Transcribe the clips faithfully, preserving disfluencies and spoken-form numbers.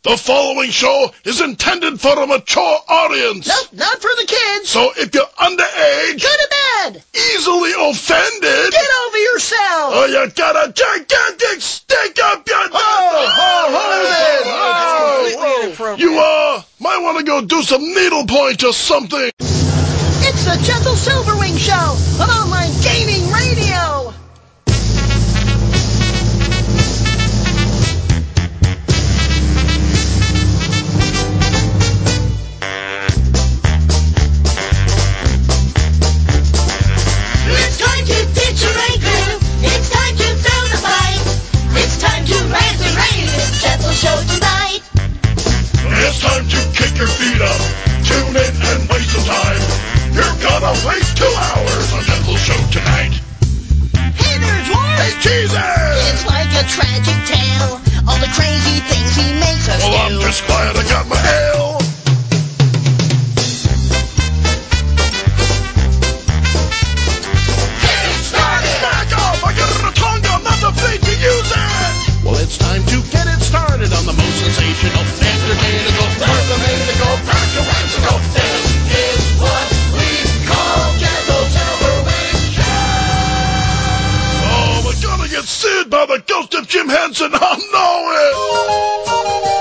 The following show is intended for a mature audience. Nope, not for the kids. So if you're underage, go to bed. Easily offended, get over yourself. Or you got a gigantic stick up your nose. Oh, oh, oh, You uh, might want to go do some needlepoint or something. It's the Jethel Silverwing Show on online gaming radio. It's time to ditch your anchor. It's time to throw the fight. It's time to rant and rave. It's Jethel Show tonight. It's time to kick your feet up. Tune in and waste some time. You're gonna waste two hours on Jethel Show tonight. Hey there, Dwarf. Hey, Jesus! It's like a tragic tale. All the crazy things he makes us well, do. Well, I'm just glad I got my ale. Well, it's time to get it started on the most sensational, entertainable, mathematical, practical. This is what we call Jethel Silverwing Show. Oh, we're gonna get sued by the ghost of Jim Henson. I know it.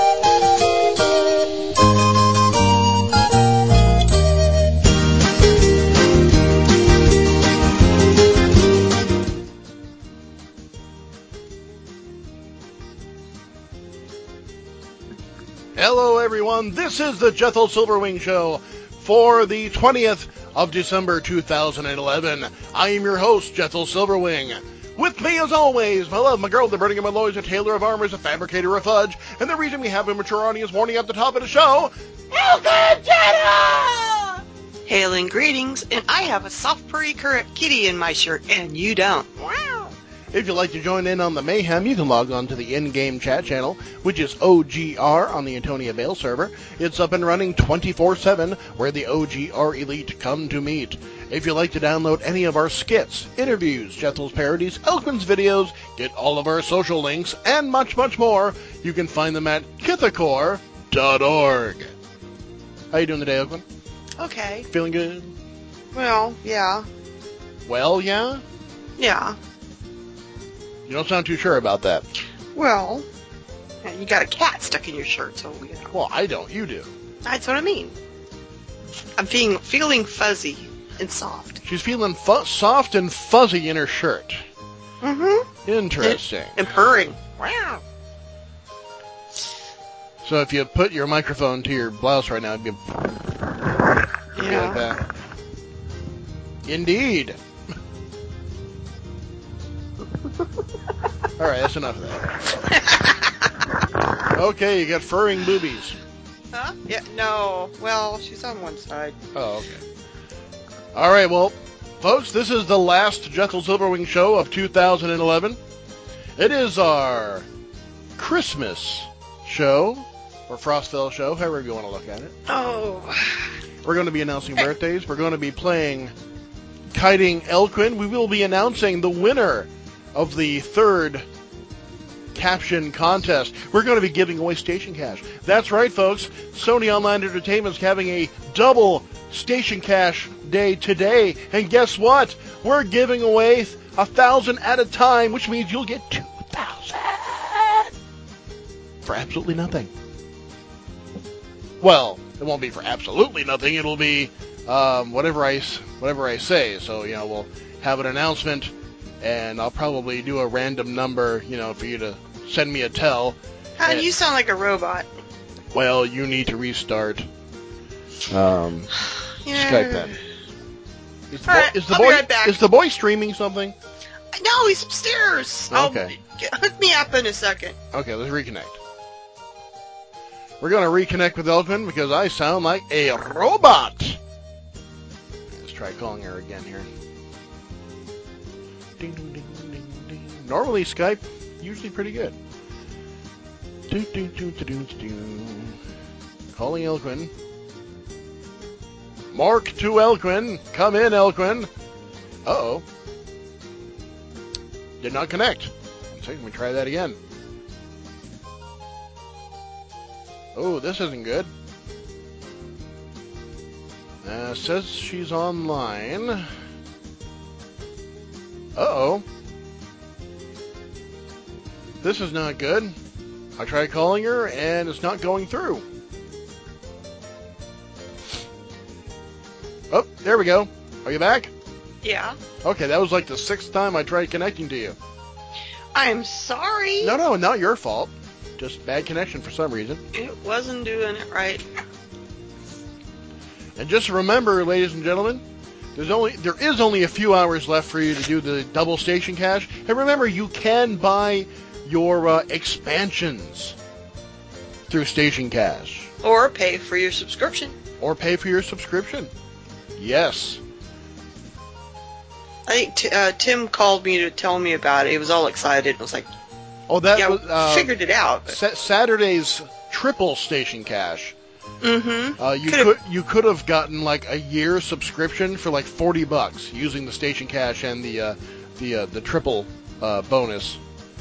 Hello, everyone. This is the Jethel Silverwing Show for the twentieth of December, two thousand eleven. I am your host, Jethel Silverwing. With me, as always, my love, my girl, the burning of my loins, a tailor of armors, a fabricator of fudge, and the reason we have a mature audience warning at the top of the show, Elkin Jenna! Hailing greetings, and I have a soft purry kitty in my shirt, and you don't. Wow. If you'd like to join in on the mayhem, you can log on to the in-game chat channel, which is O G R on the Antonia Vale server. It's up and running twenty-four seven, where the O G R elite come to meet. If you'd like to download any of our skits, interviews, Jethel's parodies, Elkman's videos, get all of our social links, and much, much more, you can find them at kithakor dot org. How you doing today, Elkman? Okay. Feeling good? Well, yeah. Well, yeah? Yeah. You don't sound too sure about that. Well, you got a cat stuck in your shirt, so, you know. Well, I don't. You do. That's what I mean. I'm feeling feeling fuzzy and soft. She's feeling fu- soft and fuzzy in her shirt. Mm-hmm. Interesting. And, and purring. Wow. So if you put your microphone to your blouse right now, it'd be, it'd be like that. Indeed. All right, that's enough of that. Okay, you got furring boobies. Huh? Yeah, no. Well, she's on one side. Oh, okay. All right, well, folks, this is the last Jethel Silverwing show of two thousand eleven. It is our Christmas show, or Frostville show, however you want to look at it. Oh. We're going to be announcing birthdays. We're going to be playing Kiting Elquin. We will be announcing the winner of the third caption contest. We're going to be giving away station cash. That's right, folks. Sony Online Entertainment is having a double station cash day today. And guess what? We're giving away a thousand at a time, which means you'll get two thousand for absolutely nothing. Well, it won't be for absolutely nothing. It'll be um, whatever I whatever I say. So, you know, we'll have an announcement, and I'll probably do a random number, you know, for you to send me a tell. How and, you sound like a robot. Well, you need to restart um, yeah. Skype then. Is the, right, boy, is, the I'll boy, be right back. is the boy streaming something? No, he's upstairs. Okay. I'll, hook me up in a second. Okay, let's reconnect. We're going to reconnect with Elkman because I sound like a robot. Let's try calling her again here. Ding, ding, ding, ding, ding. Normally Skype, usually pretty good. Do, do, do, do, do, do. Calling Elquin. Mark to Elquin. Come in, Elquin. Uh-oh. Did not connect. One second, let me try that again. Oh, this isn't good. Uh, says she's online. Uh-oh. This is not good. I tried calling her, and it's not going through. Oh, there we go. Are you back? Yeah. Okay, that was like the sixth time I tried connecting to you. I'm sorry. No, no, not your fault. Just bad connection for some reason. It wasn't doing it right. And just remember, ladies and gentlemen, there's only there is only a few hours left for you to do the double station cache. And remember, you can buy your uh, expansions through Station Cache. Or pay for your subscription. Or pay for your subscription. Yes. I think t- uh, Tim called me to tell me about it. He was all excited. I was like, Oh, that yeah, was uh, figured it out. But... Sa- Saturday's triple Station Cache. Mm-hmm. Uh, you Could've... could you could have gotten like a year subscription for like forty bucks using the Station Cache and the uh, the uh, the triple uh, bonus.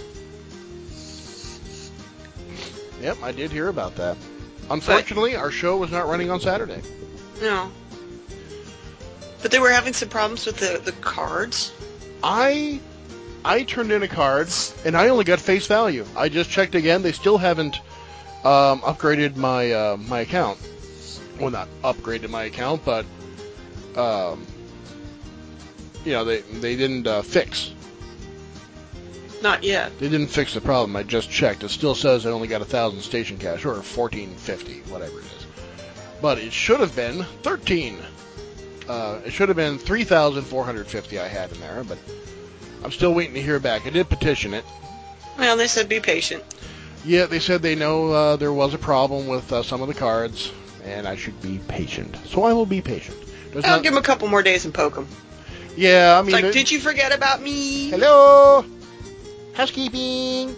Yep, I did hear about that. Unfortunately, but... our show was not running on Saturday. No. But they were having some problems with the, the cards. I I turned in a card, and I only got face value. I just checked again. They still haven't um, upgraded my uh, my account. Well, not upgraded my account, but um, you know, they they didn't uh, fix. Not yet. They didn't fix the problem. I just checked. It still says I only got a thousand station cash, or fourteen fifty, whatever it is. But it should have been thirteen. Uh, it should have been three thousand four hundred fifty I had in there, but I'm still waiting to hear back. I did petition it. Well, they said be patient. Yeah, they said they know uh, there was a problem with uh, some of the cards, and I should be patient. So I will be patient. There's I'll not... give them a couple more days and poke them. Yeah, I mean... It's like, it... did you forget about me? Hello? Housekeeping?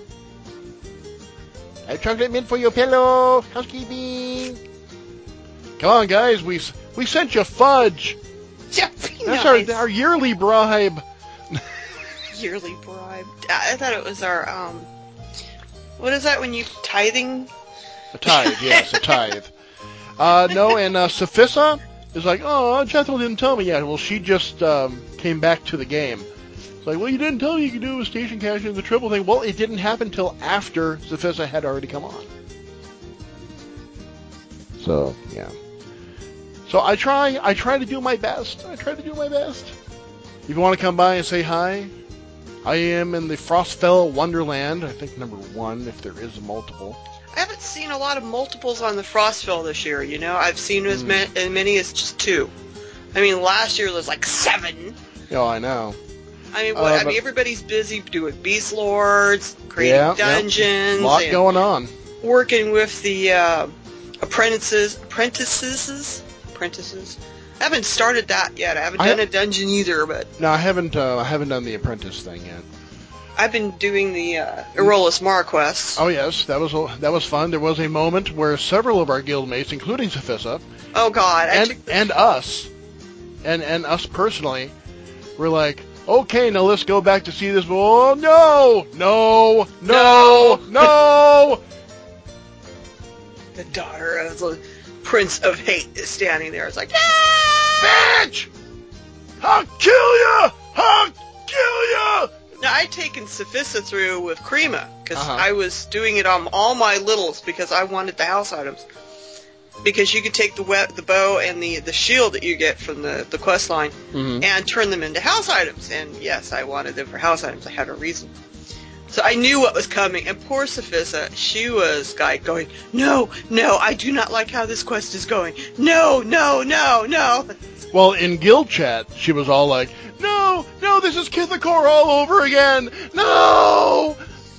I have chocolate mint for your pillow. Housekeeping? Come on, guys. We we sent you fudge. Yeah, That's nice. our, our yearly bribe. Yearly bribe. I thought it was our, um... what is that when you tithing? A tithe, yes, a tithe. Uh, no, and uh, Safissa is like, oh, Jethro didn't tell me yet. Well, she just um, came back to the game. It's like, well, you didn't tell me you could do a station cache in the triple thing. Well, it didn't happen until after Safissa had already come on. So, yeah. So I try, I try to do my best. I try to do my best. If you want to come by and say hi, I am in the Frostfell Wonderland. I think number one, if there is a multiple. I haven't seen a lot of multiples on the Frostville this year, you know? I've seen as, Mm. ma- as many as just two. I mean, last year there was like seven. Oh, I know. I mean, Uh, what, I but- mean, everybody's busy doing Beast Lords, creating Yeah, yeah. dungeons, A lot and going on. working with the uh, apprentices. Apprentices? Apprentices? I haven't started that yet. I haven't I done ha- a dungeon either, but No, I haven't. Uh, I haven't done the apprentice thing yet. I've been doing the uh, Aerolas Mara quests. Oh yes, that was that was fun. There was a moment where several of our guildmates, including Safissa, Oh, God. I and took the- and us, and and us personally, were like, okay, now let's go back to see this. Oh no, no, no, no! the daughter of the Prince of Hate is standing there. It's like, Bitch! I'll kill ya! I'll kill ya! now, I'd taken Safissa through with Krima, because Uh-huh. I was doing it on all my littles, because I wanted the house items. Because you could take the we- the bow and the, the shield that you get from the, the quest line Mhm. and turn them into house items. And yes, I wanted them for house items. I had a reason. So I knew what was coming. And poor Safissa, she was like going, no, no, I do not like how this quest is going. No, no, no, no. Well, in guild chat, she was all like, no, no, this is Kithakor all over again. No!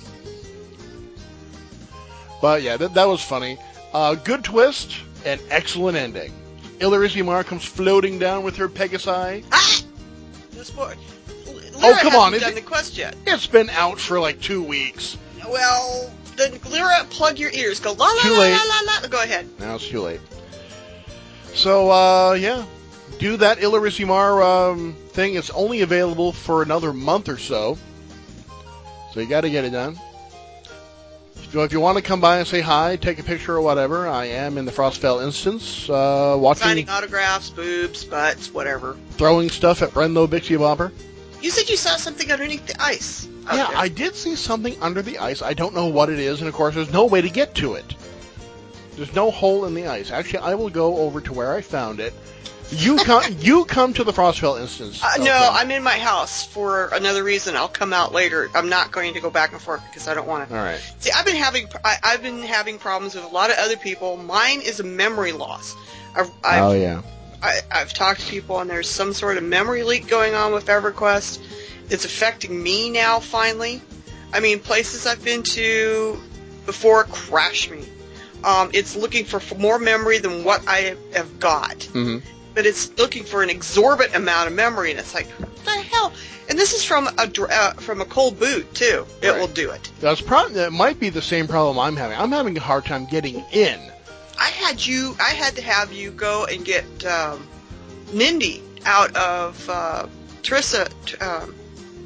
But yeah, that, that was funny. Uh, good twist and excellent ending. Illyrissimar comes floating down with her Pegasi. Ah! No spoil- Oh, come on, hasn't is done it- the quest yet. It's been out for like two weeks. Well, then Lyra, plug your ears. Go la la Too la late. la la la. Go ahead. Now it's too late. So, uh, yeah. Do that Illyrissimar um, thing. It's only available for another month or so. So you gotta get it done. So if you want to come by and say hi, take a picture or whatever, I am in the Frostfell instance, uh, watching, Signing autographs, boobs, butts, whatever. throwing stuff at Brenlo Bixie Bopper. You said you saw something underneath the ice. out Yeah, there. I did see something under the ice. I don't know what it is, and of course, there's no way to get to it. There's no hole in the ice. Actually, I will go over to where I found it. You come, you come to the Frostfell instance. Uh, okay? no, I'm in my house for another reason. I'll come out later. I'm not going to go back and forth because I don't want to. All right. See, I've been having I, I've been having problems with a lot of other people. Mine is a memory loss. I've, I've, oh yeah. I, I've talked to people, and there's some sort of memory leak going on with EverQuest. It's affecting me now. Finally, I mean, places I've been to before crash me. Um, it's looking for, for more memory than what I have got. Mm-hmm. But it's looking for an exorbitant amount of memory, and it's like, what the hell? And this is from a dr- uh, from a cold boot too. It Right. will do it. That's probably that might be the same problem I'm having. I'm having a hard time getting in. I had you. I had to have you go and get um, Nindy out of uh, Trissa. t- Um,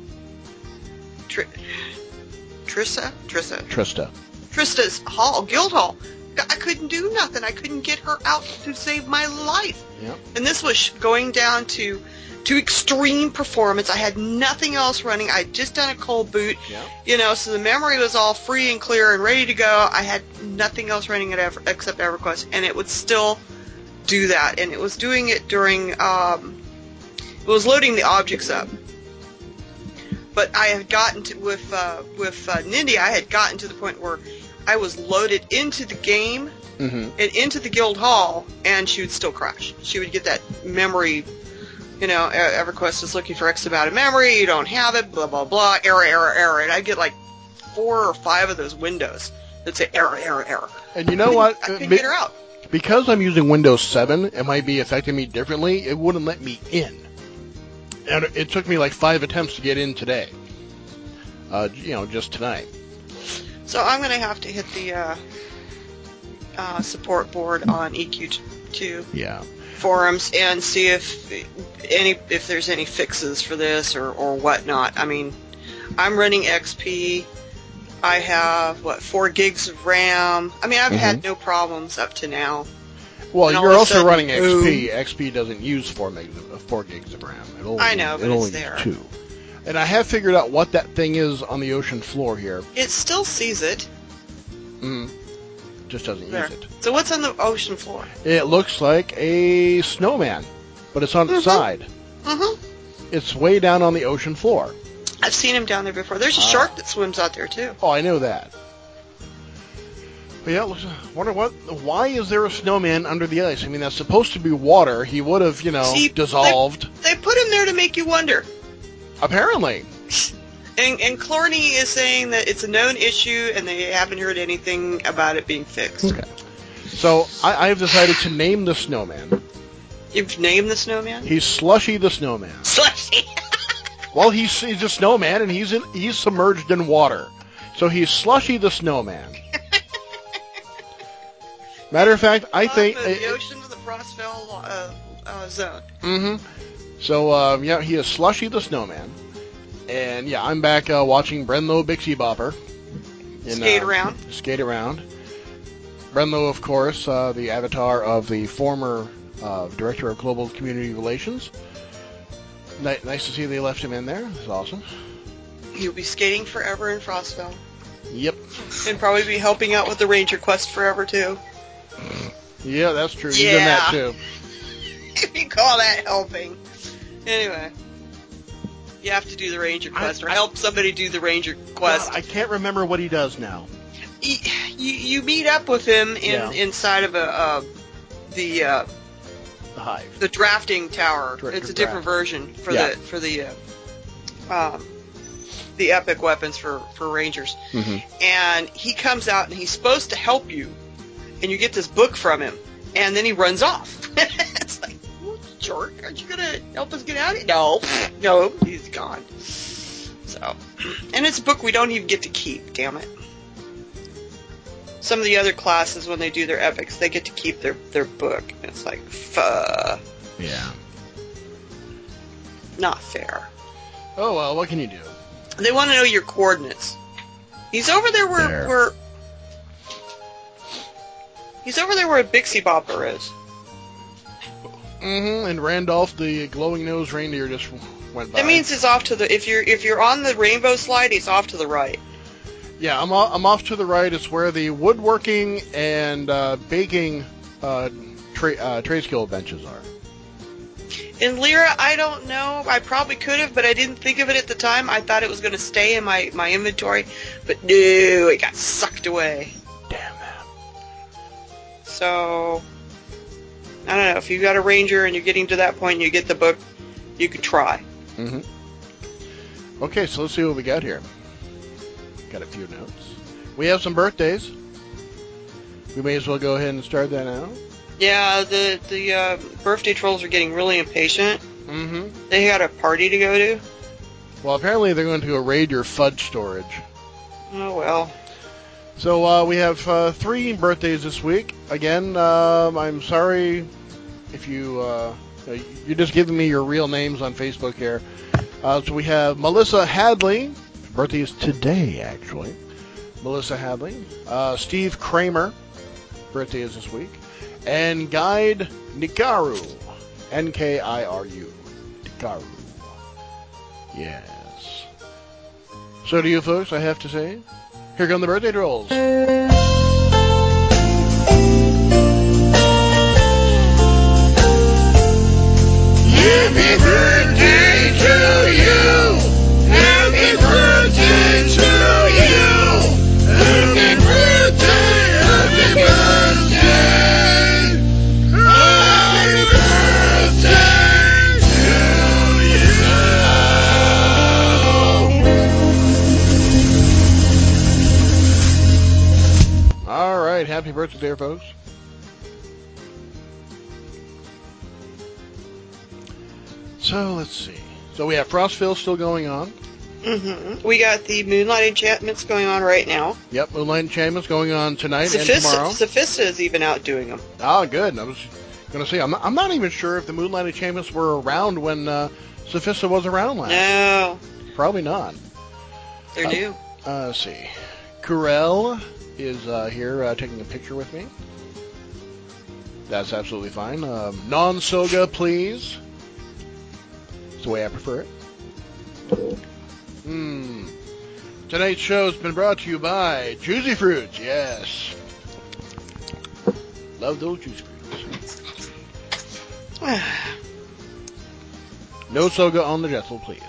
Tr- Trissa. Trissa. Trista. Trista's hall, guild hall. I couldn't do nothing. I couldn't get her out to save my life. Yep. And this was sh- going down to to extreme performance. I had nothing else running. I had just done a cold boot, Yep. you know, so the memory was all free and clear and ready to go. I had nothing else running at Ever- except EverQuest, and it would still do that. And it was doing it during, um, it was loading the objects up. But I had gotten to, with, uh, with uh, Nindy, I had gotten to the point where I was loaded into the game Mm-hmm. and into the guild hall, and she would still crash. She would get that memory, you know, E- EverQuest is looking for X amount of memory, you don't have it, blah, blah, blah, error, error, error. And I'd get like four or five of those windows that say error, error, error. And you know what? I couldn't Be- get her out. Because I'm using Windows seven, it might be affecting me differently. It wouldn't let me in. And it took me like five attempts to get in today. Uh, you know, just tonight. So I'm going to have to hit the uh, uh, support board on E Q two Yeah. forums and see if any if there's any fixes for this or, or whatnot. I mean, I'm running X P. I have, what, four gigs of RAM. I mean, I've Mhm. had no problems up to now. Well, And all you're of a also sudden, running X P. boom. X P doesn't use four megs of, four gigs of RAM. It only, I know, it but only it's there. uses two. And I have figured out what that thing is on the ocean floor here. It still sees it. Mm. Just doesn't There. use it. So what's on the ocean floor? It looks like a snowman, but it's on its Mhm. side. Mm-hmm. It's way down on the ocean floor. I've seen him down there before. There's a Ah. shark that swims out there, too. Oh, I know that. But yeah, looks, wonder what. Why is there a snowman under the ice? I mean, that's supposed to be water. He would have, you know, See, dissolved. They put him there to make you wonder. Apparently. And, and Clorny is saying that it's a known issue and they haven't heard anything about it being fixed. Okay. So I, I have decided to name the snowman. You've named the snowman? He's Slushy the Snowman. Slushy. Well, he's he's a snowman and he's in, he's submerged in water, so he's Slushy the Snowman. Matter of fact, I think. On the ocean of the Frostfell uh, uh, zone. Mm-hmm. So um, yeah, he is Slushy the Snowman, and yeah, I'm back uh, watching Brenlo Bixie Bopper. In, Skate uh, around. Skate around. Brenlo, of course, uh, the avatar of the former uh, director of global community relations. Ni- nice to see they left him in there. It's awesome. You'll be skating forever in Frostfell. Yep. And probably be helping out with the Ranger Quest forever, too. Yeah, that's true. You've done that too. If you call that helping. Anyway. You have to do the Ranger Quest, or I- help somebody do the Ranger Quest. God, I can't remember what he does now. you, you meet up with him in Yeah. inside of a uh, the uh, The Hive. the drafting tower. Dra- It's a dra- different version for Yeah. the for the uh, um, the epic weapons for for Rangers. Mm-hmm. And he comes out and he's supposed to help you, and you get this book from him, and then he runs off. It's like, what, jerk, aren't you gonna help us get out of here? No, no, he's gone. So, and it's a book we don't even get to keep. Damn it. Some of the other classes, when they do their epics, they get to keep their their book. And it's like, fuh, Yeah. not fair. Oh well, what can you do? They want to know your coordinates. He's over there where There. where He's over there where Bixie Bopper is. Mm-hmm. And Randolph, the glowing-nosed reindeer, just went by. That means it's off to the. If you're if you're on the rainbow slide, he's off to the right. Yeah, I'm off, I'm off to the right. It's where the woodworking and uh, baking uh, tra- uh, trade skill benches are. In Lyra, I don't know. I probably could have, but I didn't think of it at the time. I thought it was going to stay in my, my inventory, but no, it got sucked away. Damn that. So, I don't know. If you've got a ranger and you're getting to that point and you get the book, you could try. Mm-hmm. Okay, so let's see what we got here. Got a few notes. We have some birthdays. We may as well go ahead and start that now. Yeah, the the uh, birthday trolls are getting really impatient. Mm-hmm. They got a party to go to. Well, apparently they're going to go raid your fudge storage. Oh, well. So uh, we have uh, three birthdays this week. Again, um, I'm sorry if you... Uh, you're just giving me your real names on Facebook here. Uh, so we have Melissa Hadley. Birthday is today, actually. Melissa Hadley. Uh, Steve Kramer. Birthday is this week. And Guide Nikaru. N K I R U. Nikaru. Yes. So do you folks, I have to say. Here come the birthday trolls. Happy birthday to you! Happy birthday to you! Happy birthday, happy birthday! Happy birthday to you! All right, happy birthday there, folks. So let's see. So we have Frostville still going on. Mm-hmm. We got the Moonlight Enchantments going on right now. Yep, Moonlight Enchantments going on tonight and Sophista, tomorrow. Sophista is even out doing them. Ah, good. I was going to say, I'm not, I'm not even sure if the Moonlight Enchantments were around when uh, Sophista was around last. No, Probably not. they're Uh, new. Uh, let's see. Kurel is uh, here uh, taking a picture with me. That's absolutely fine. Um, non-soga, please. It's the way I prefer it. Hmm. Tonight's show has been brought to you by Juicy Fruits. Yes. Love those Juicy Fruits. No soga on the Jetzel, please.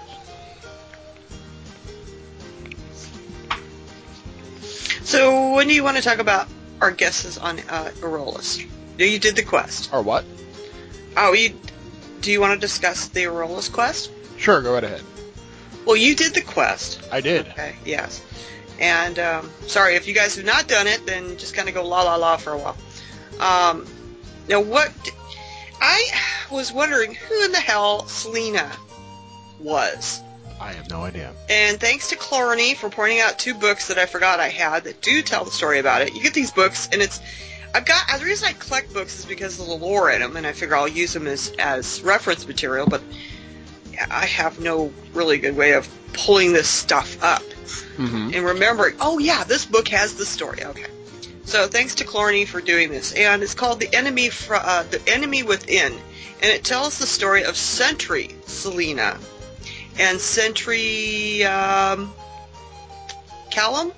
So, when do you want to talk about our guesses on uh, Aurolus? You did the quest. Or what? Oh, you do you want to discuss the Aurolus quest? Sure, go right ahead. Well, you did the quest. I did. Okay, yes. And, um, sorry, if you guys have not done it, then just kind of go la la la for a while. Um, now, what... I was wondering who in the hell Selena was. I have no idea. And thanks to Chlorny for pointing out two books that I forgot I had that do tell the story about it. You get these books, and it's... I've got... The reason I collect books is because of the lore in them, and I figure I'll use them as, as reference material, but I have no really good way of pulling this stuff up. Mm-hmm. And remembering, oh yeah, this book has the story. Okay. So thanks to Chlorny for doing this. And it's called The Enemy Fr- uh, The Enemy Within. And it tells the story of Sentry Selena and Sentry um, Callum,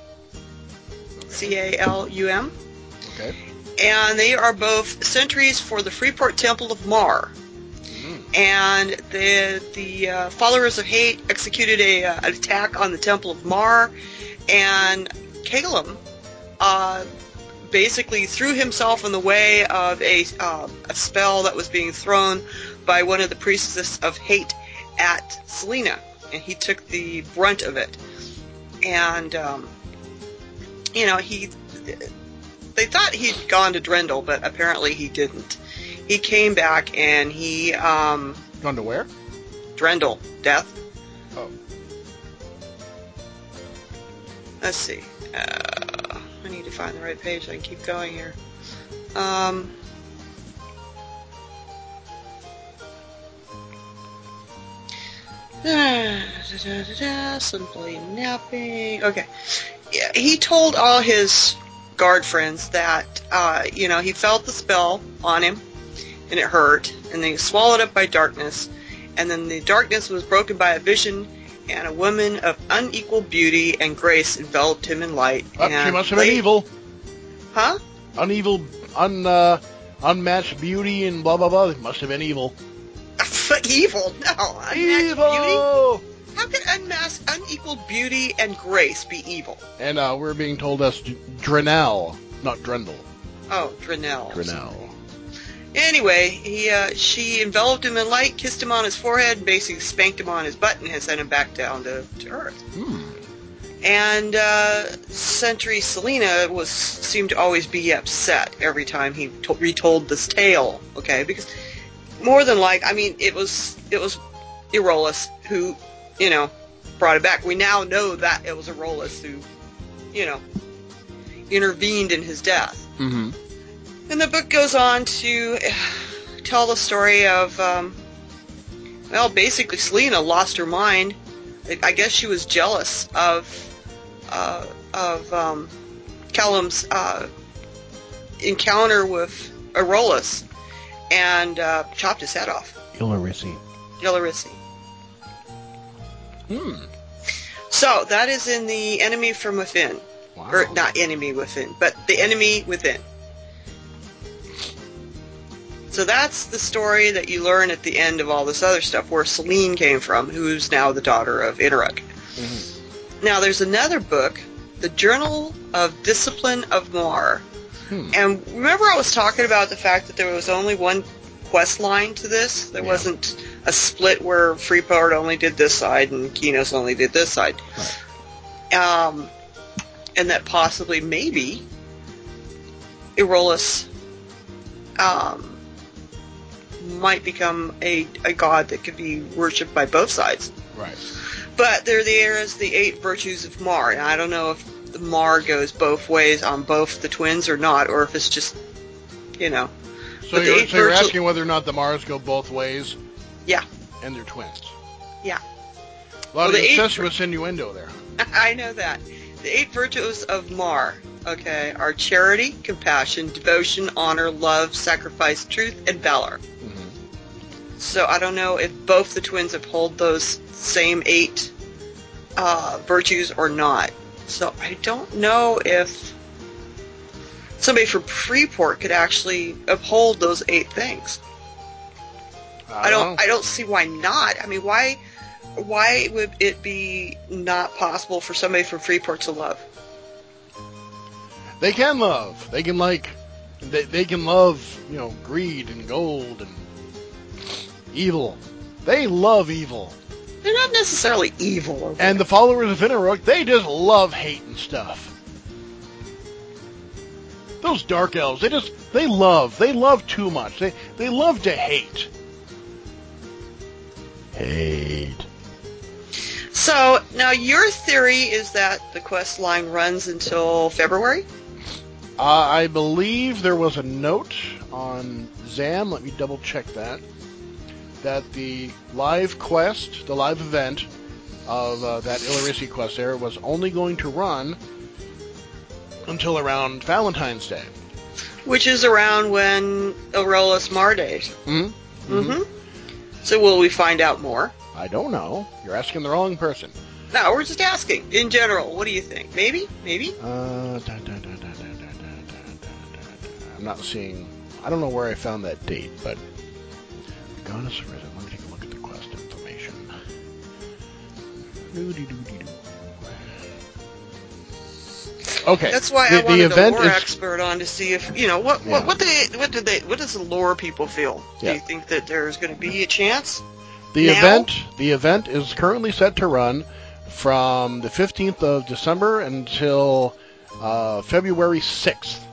C A L U M. Okay. And they are both sentries for the Freeport Temple of Mar. Mm. And the the uh, followers of hate executed a, uh, an attack on the Temple of Mar, and Calum uh, basically threw himself in the way of a, uh, a spell that was being thrown by one of the priestesses of hate at Selena, and he took the brunt of it. And um, you know, he they thought he'd gone to Drendel, but apparently he didn't. He came back and he um, Gone to where? Drendel, death. Oh. Let's see. Uh, I need to find the right page so I can keep going here. Um, da, da, da, da, simply napping. Okay. Yeah, he told all his guard friends that, uh, you know, he felt the spell on him, and it hurt, and then he was swallowed up by darkness, and then the darkness was broken by a vision, and a woman of unequal beauty and grace enveloped him in light. Oh, and she must have they- been evil. Huh? Unevel, un, uh, unmatched beauty and blah, blah, blah. It must have been evil. Evil? No. Unmatched Evil! beauty? How can unmasked, unequal beauty and grace be evil? And uh, we're being told that's D- Drenell, not Drendel. Oh, Drenell. Drenell. Anyway, he, uh, she enveloped him in light, kissed him on his forehead, and basically spanked him on his butt and sent him back down to, to Earth. Hmm. And uh, Sentry Selena was seemed to always be upset every time he to- retold this tale. Okay, because more than like, I mean, it was it was Aeolus who, you know, brought it back. We now know that it was Aeolus who, you know, intervened in his death. Mm-hmm. And the book goes on to tell the story of, um, well, basically Selena lost her mind. I- I guess she was jealous of uh, of um, Callum's uh, encounter with Aeolus and uh, chopped his head off. Illyrissi. Illyrissi. Hmm. So that is in The Enemy from Within. Wow. Or not Enemy Within, but The Enemy Within. So that's the story that you learn at the end of all this other stuff, where Selene came from, who's now the daughter of Inaruk. Mm-hmm. Now there's another book, The Journal of Discipline of Mar. Hmm. And remember I was talking about the fact that there was only one quest line to this? There Yeah. wasn't a split where Freeport only did this side and Kinos only did this side. Right. Um, and that possibly, maybe, Aeolus um, might become a, a god that could be worshipped by both sides. Right. But they're there as the eight virtues of Mar. And I don't know if the Mar goes both ways on both the twins or not, or if it's just, you know. So, But the you're, eight so you're virtu- asking whether or not the Mars go both ways? Yeah. And they're twins. Yeah. A lot Well, of the eight- incestuous innuendo there. I know that. The eight virtues of Mar, okay, are charity, compassion, devotion, honor, love, sacrifice, truth, and valor. Mm-hmm. So I don't know if both the twins uphold those same eight uh, virtues or not. So I don't know if somebody from Freeport could actually uphold those eight things. I don't. know. I don't see why not. I mean, why? Why would it be not possible for somebody from Freeport to love? They can love. They can like. They they can love. You know, greed and gold and evil. They love evil. They're not necessarily evil. Over And the followers of Inaruk, they just love hate and stuff. Those dark elves, they just they love. They love too much. They they love to hate. Hate. So now your theory is that the quest line runs until February? Uh, I believe there was a note on Zam, let me double check that, that the live quest, the live event of uh, that Illyrissi quest there was only going to run until around Valentine's Day. Which is around when Aeolus Mar days. Mm-hmm. Mm-hmm. So will we find out more? I don't know. You're asking the wrong person. No, we're just asking. In general, what do you think? Maybe? Maybe? Uh, da, da, da, da, da, da, da, da, da. I'm not seeing... I don't know where I found that date, but... Goddess of Risen. Let me take a look at the quest information. Doo-dee-doo-dee-doo. Okay. That's why the, I wanted the event a lore is, expert on to see if, you know, what Yeah. what what they what did they what does the lore people feel? Do Yeah. you think that there's going to be a chance? The now? event the event is currently set to run from the fifteenth of December until uh, February sixth.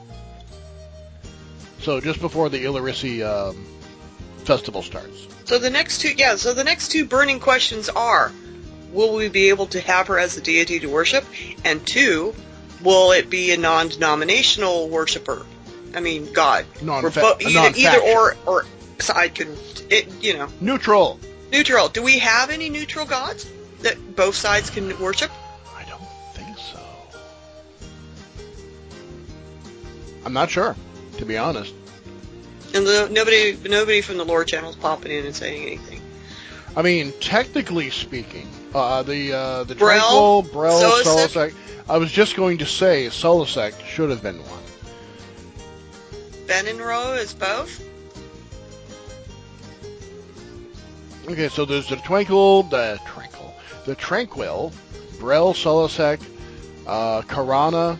So just before the Illyrissi um, festival starts. So the next two, yeah, so the next two burning questions are, will we be able to have her as a deity to worship? And two, will it be a non-denominational worshiper? I mean, God. Non- We're bo- a either, non-faction. either or, or side can, it, you know. Neutral. Neutral. Do we have any neutral gods that both sides can worship? I don't think so. I'm not sure, to be honest. And the, nobody nobody from the lore channel is popping in and saying anything. I mean, technically speaking, uh, the uh, the Brel, Tranquil, Brel, Solisek? Solisek. I was just going to say Solisek should have been one. Benenro is both? Okay, so there's the Tranquil, the Tranquil, the Tranquil, Brel, Solisek, uh, Karana.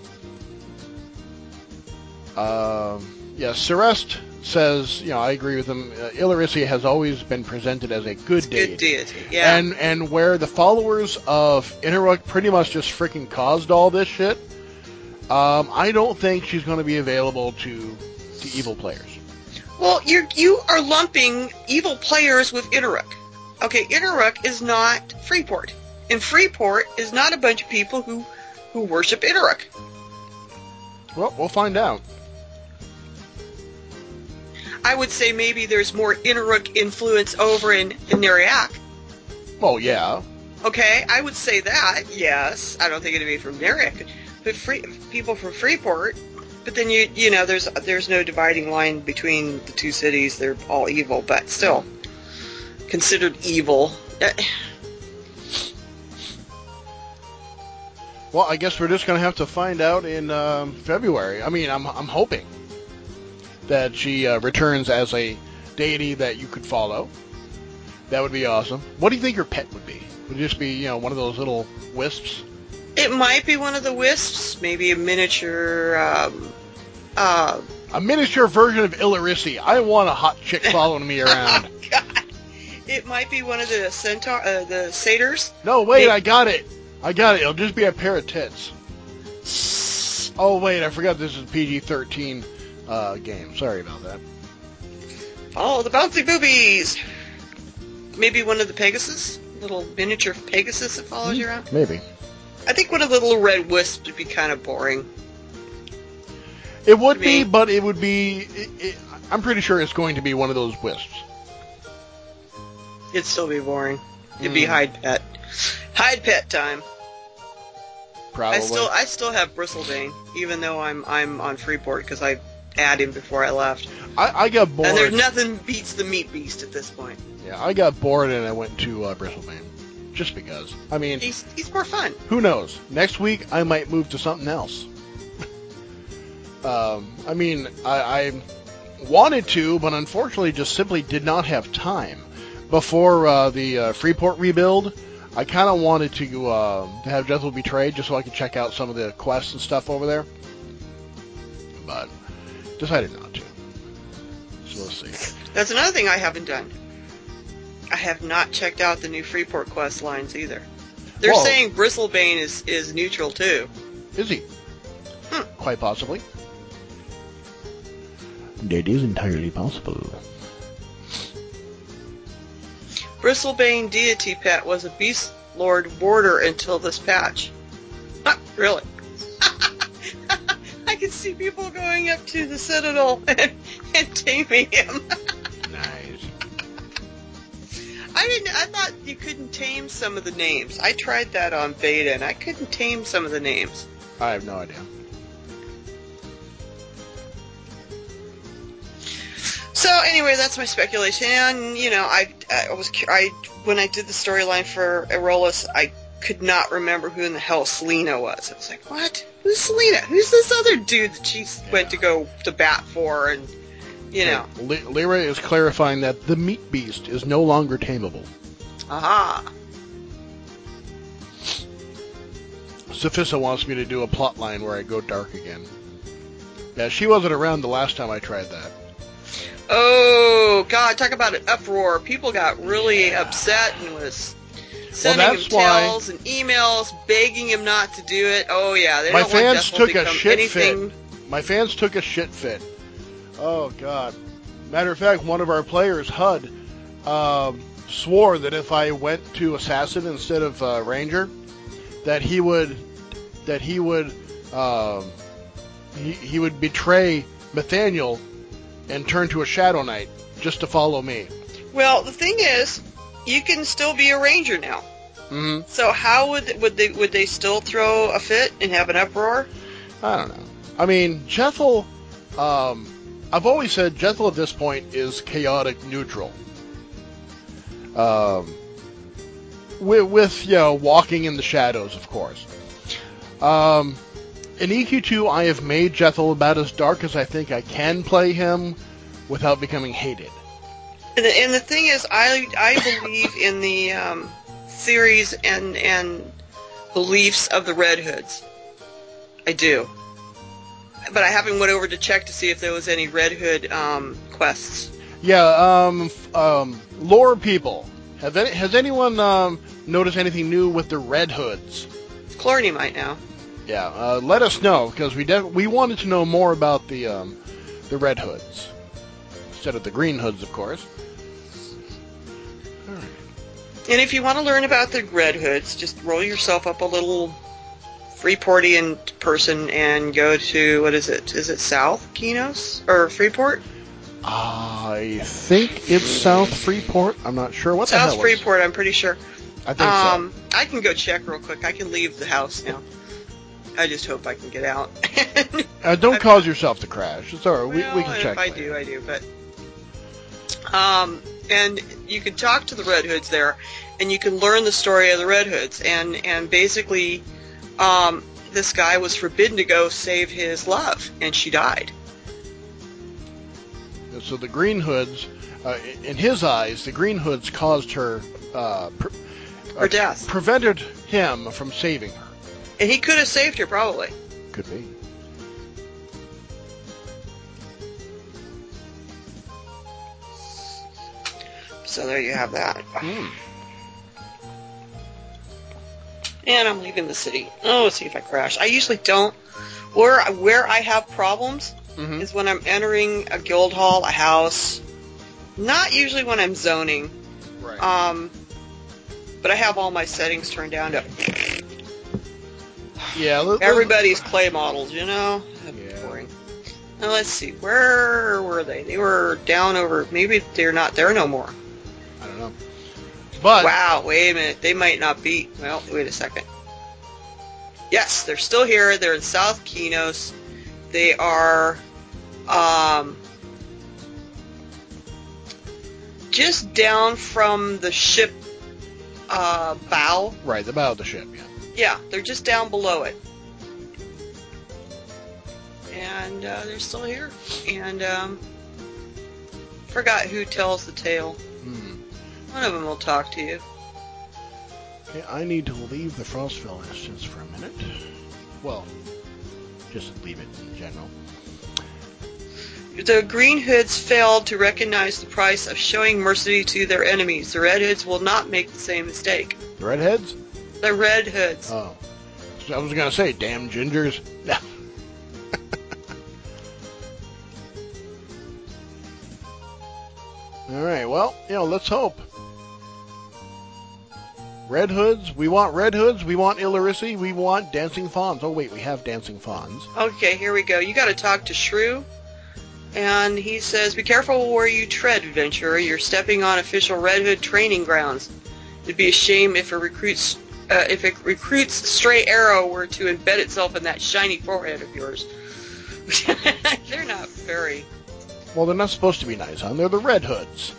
Uh, yeah, Serest says, you know, I agree with him. Uh, Illyrissi has always been presented as a good deity. Good deity, yeah. And and where the followers of Inaruk pretty much just freaking caused all this shit, um, I don't think she's going to be available to to evil players. Well, you you are lumping evil players with Inaruk. Okay, Inaruk is not Freeport. And Freeport is not a bunch of people who, who worship Inaruk. Well, we'll find out. I would say maybe there's more Inaruk influence over in, in Neriak. Well, yeah. Okay, I would say that, yes. I don't think it'd be from Neriak, but free, people from Freeport. But then you you know there's there's no dividing line between the two cities. They're all evil, but still considered evil. Well, I guess we're just going to have to find out in um, February. I mean, I'm I'm hoping that she uh, returns as a deity that you could follow. That would be awesome. What do you think your pet would be? Would it just be, you know, one of those little wisps? It might be one of the wisps, maybe a miniature. Um, uh, a miniature version of Illyrissi. I want a hot chick following me around. Oh, God. It might be one of the centaur, uh, the satyrs. No, wait, Maybe. I got it. I got it. It'll just be a pair of tits. Oh, wait, I forgot this is a P G thirteen uh, game. Sorry about that. Oh, the bouncy boobies. Maybe one of the Pegasus, little miniature Pegasus that follows you around. Maybe. I think one of the little red wisps would be kind of boring. It would To me. be, but it would be. It, it, I'm pretty sure it's going to be one of those wisps. It'd still be boring. It'd be Mm. hide pet. Hide pet time. Probably. I still I still have Bristlebane, even though I'm I'm on Freeport because I added him before I left. I, I got bored. And there's nothing beats the Meat Beast at this point. Yeah, I got bored and I went to uh, Bristlebane. Just because. I mean, He's he's more fun. who knows? Next week I might move to something else. um, I mean, I, I wanted to, but unfortunately just simply did not have time. Before uh, the uh, Freeport rebuild, I kind of wanted to, uh, to have Jethro Betrayed just so I could check out some of the quests and stuff over there. But decided not to. So let's see. That's another thing I haven't done. I have not checked out the new Freeport quest lines either. They're Whoa. saying Bristlebane is, is neutral too. Is he? Hmm. Quite possibly. That is entirely possible. Bristlebane deity pet was a Beast Lord warder until this patch. Ah, really? I can see people going up to the Citadel and, and taming him. Nice. I didn't. I thought you couldn't tame some of the names. I tried that on beta, and I couldn't tame some of the names. I have no idea. So anyway, that's my speculation. And you know, I I was cu- I when I did the storyline for Aerolis, I could not remember who in the hell Selena was. I was like, what? Who's Selena? Who's this other dude that she went to go to bat for? And you know, Ly- Lyra is clarifying that the Meat Beast is no longer tameable. aha. Sophissa wants me to do a plot line where I go dark again. Yeah, she wasn't around the last time I tried that. Oh God! Talk about an uproar. People got really Yeah. upset and was sending that's him why- tells and emails begging him not to do it. Oh yeah, they My don't want fans Deathwell took to a become shit anything. fit. My fans took a shit fit. Oh, God. Matter of fact, one of our players, H U D, um, swore that if I went to Assassin instead of uh, Ranger, that he would, that he would, um, he, he would betray Nathaniel and turn to a Shadow Knight just to follow me. Well, the thing is, you can still be a ranger now. Mm-hmm. So how would would they would they still throw a fit and have an uproar? I don't know. I mean, Jethel, um, I've always said Jethel at this point is chaotic neutral. Um, with, with, you know, walking in the shadows, of course. Um, in E Q two, I have made Jethel about as dark as I think I can play him without becoming hated. And the, and the thing is, I I believe in the um, theories and and beliefs of the Red Hoods. I do. But I haven't went over to check to see if there was any Red Hood um, quests. Yeah, um, f- um, lore people. Have any, has anyone um, noticed anything new with the Red Hoods? Clorny might know. Yeah, uh, let us know, because we def- we wanted to know more about the um, the Red Hoods instead of the Green Hoods, of course. All right. And if you want to learn about the Red Hoods, just roll yourself up a little Freeportian person and go to, what is it? Is it South Kinos? Or Freeport? I think it's South Freeport. I'm not sure what South the hell. Freeport, I'm pretty sure. I think um, so. I can go check real quick. I can leave the house now. I just hope I can get out. uh, don't I've, cause yourself to crash. It's alright. Well, we, we can if check I later. do, I do. But um, and you can talk to the Red Hoods there, and you can learn the story of the Red Hoods. And and basically, um, this guy was forbidden to go save his love, and she died. So the Green Hoods, uh, in his eyes, the Green Hoods caused her, uh, pre- Her death. prevented him from saving her. And he could have saved her, probably. Could be. So there you have that. Hmm. And I'm leaving the city. Oh, let's see if I crash. I usually don't. Where where I have problems Mm-hmm. is when I'm entering a guild hall, a house. Not usually when I'm zoning. Right. Um, but I have all my settings turned down to yeah. Let, everybody's clay models, you know? Yeah. Boring. Now let's see. Where were they? They were down over. Maybe they're not there no more. I don't know. But Wow, wait a minute. They might not be. Well, wait a second. Yes, they're still here. They're in South Kinos. They are um, just down from the ship uh, bow. right, the bow of the ship. Yeah. Yeah, they're just down below it. And uh, they're still here. And um, forgot who tells the tale. Hmm. One of them will talk to you. Okay, I need to leave the Frostville instance for a minute. Well, just leave it in general. The Green Hoods failed to recognize the price of showing mercy to their enemies. The Red Hoods will not make the same mistake. The Redheads? The Red Hoods. Oh. So I was going to say, damn gingers. Yeah. All right, well, you know, let's hope. Red Hoods, we want Red Hoods, we want Illyrissi, we want Dancing Fawns. Oh, wait, we have Dancing Fawns. Okay, here we go. You got to talk to Shrew. And he says, be careful where you tread, adventurer. You're stepping on official Red Hood training grounds. It'd be a shame if a recruit's uh, if a recruit's stray arrow were to embed itself in that shiny forehead of yours. They're not very... Well, they're not supposed to be nice, huh? They're the Red Hoods.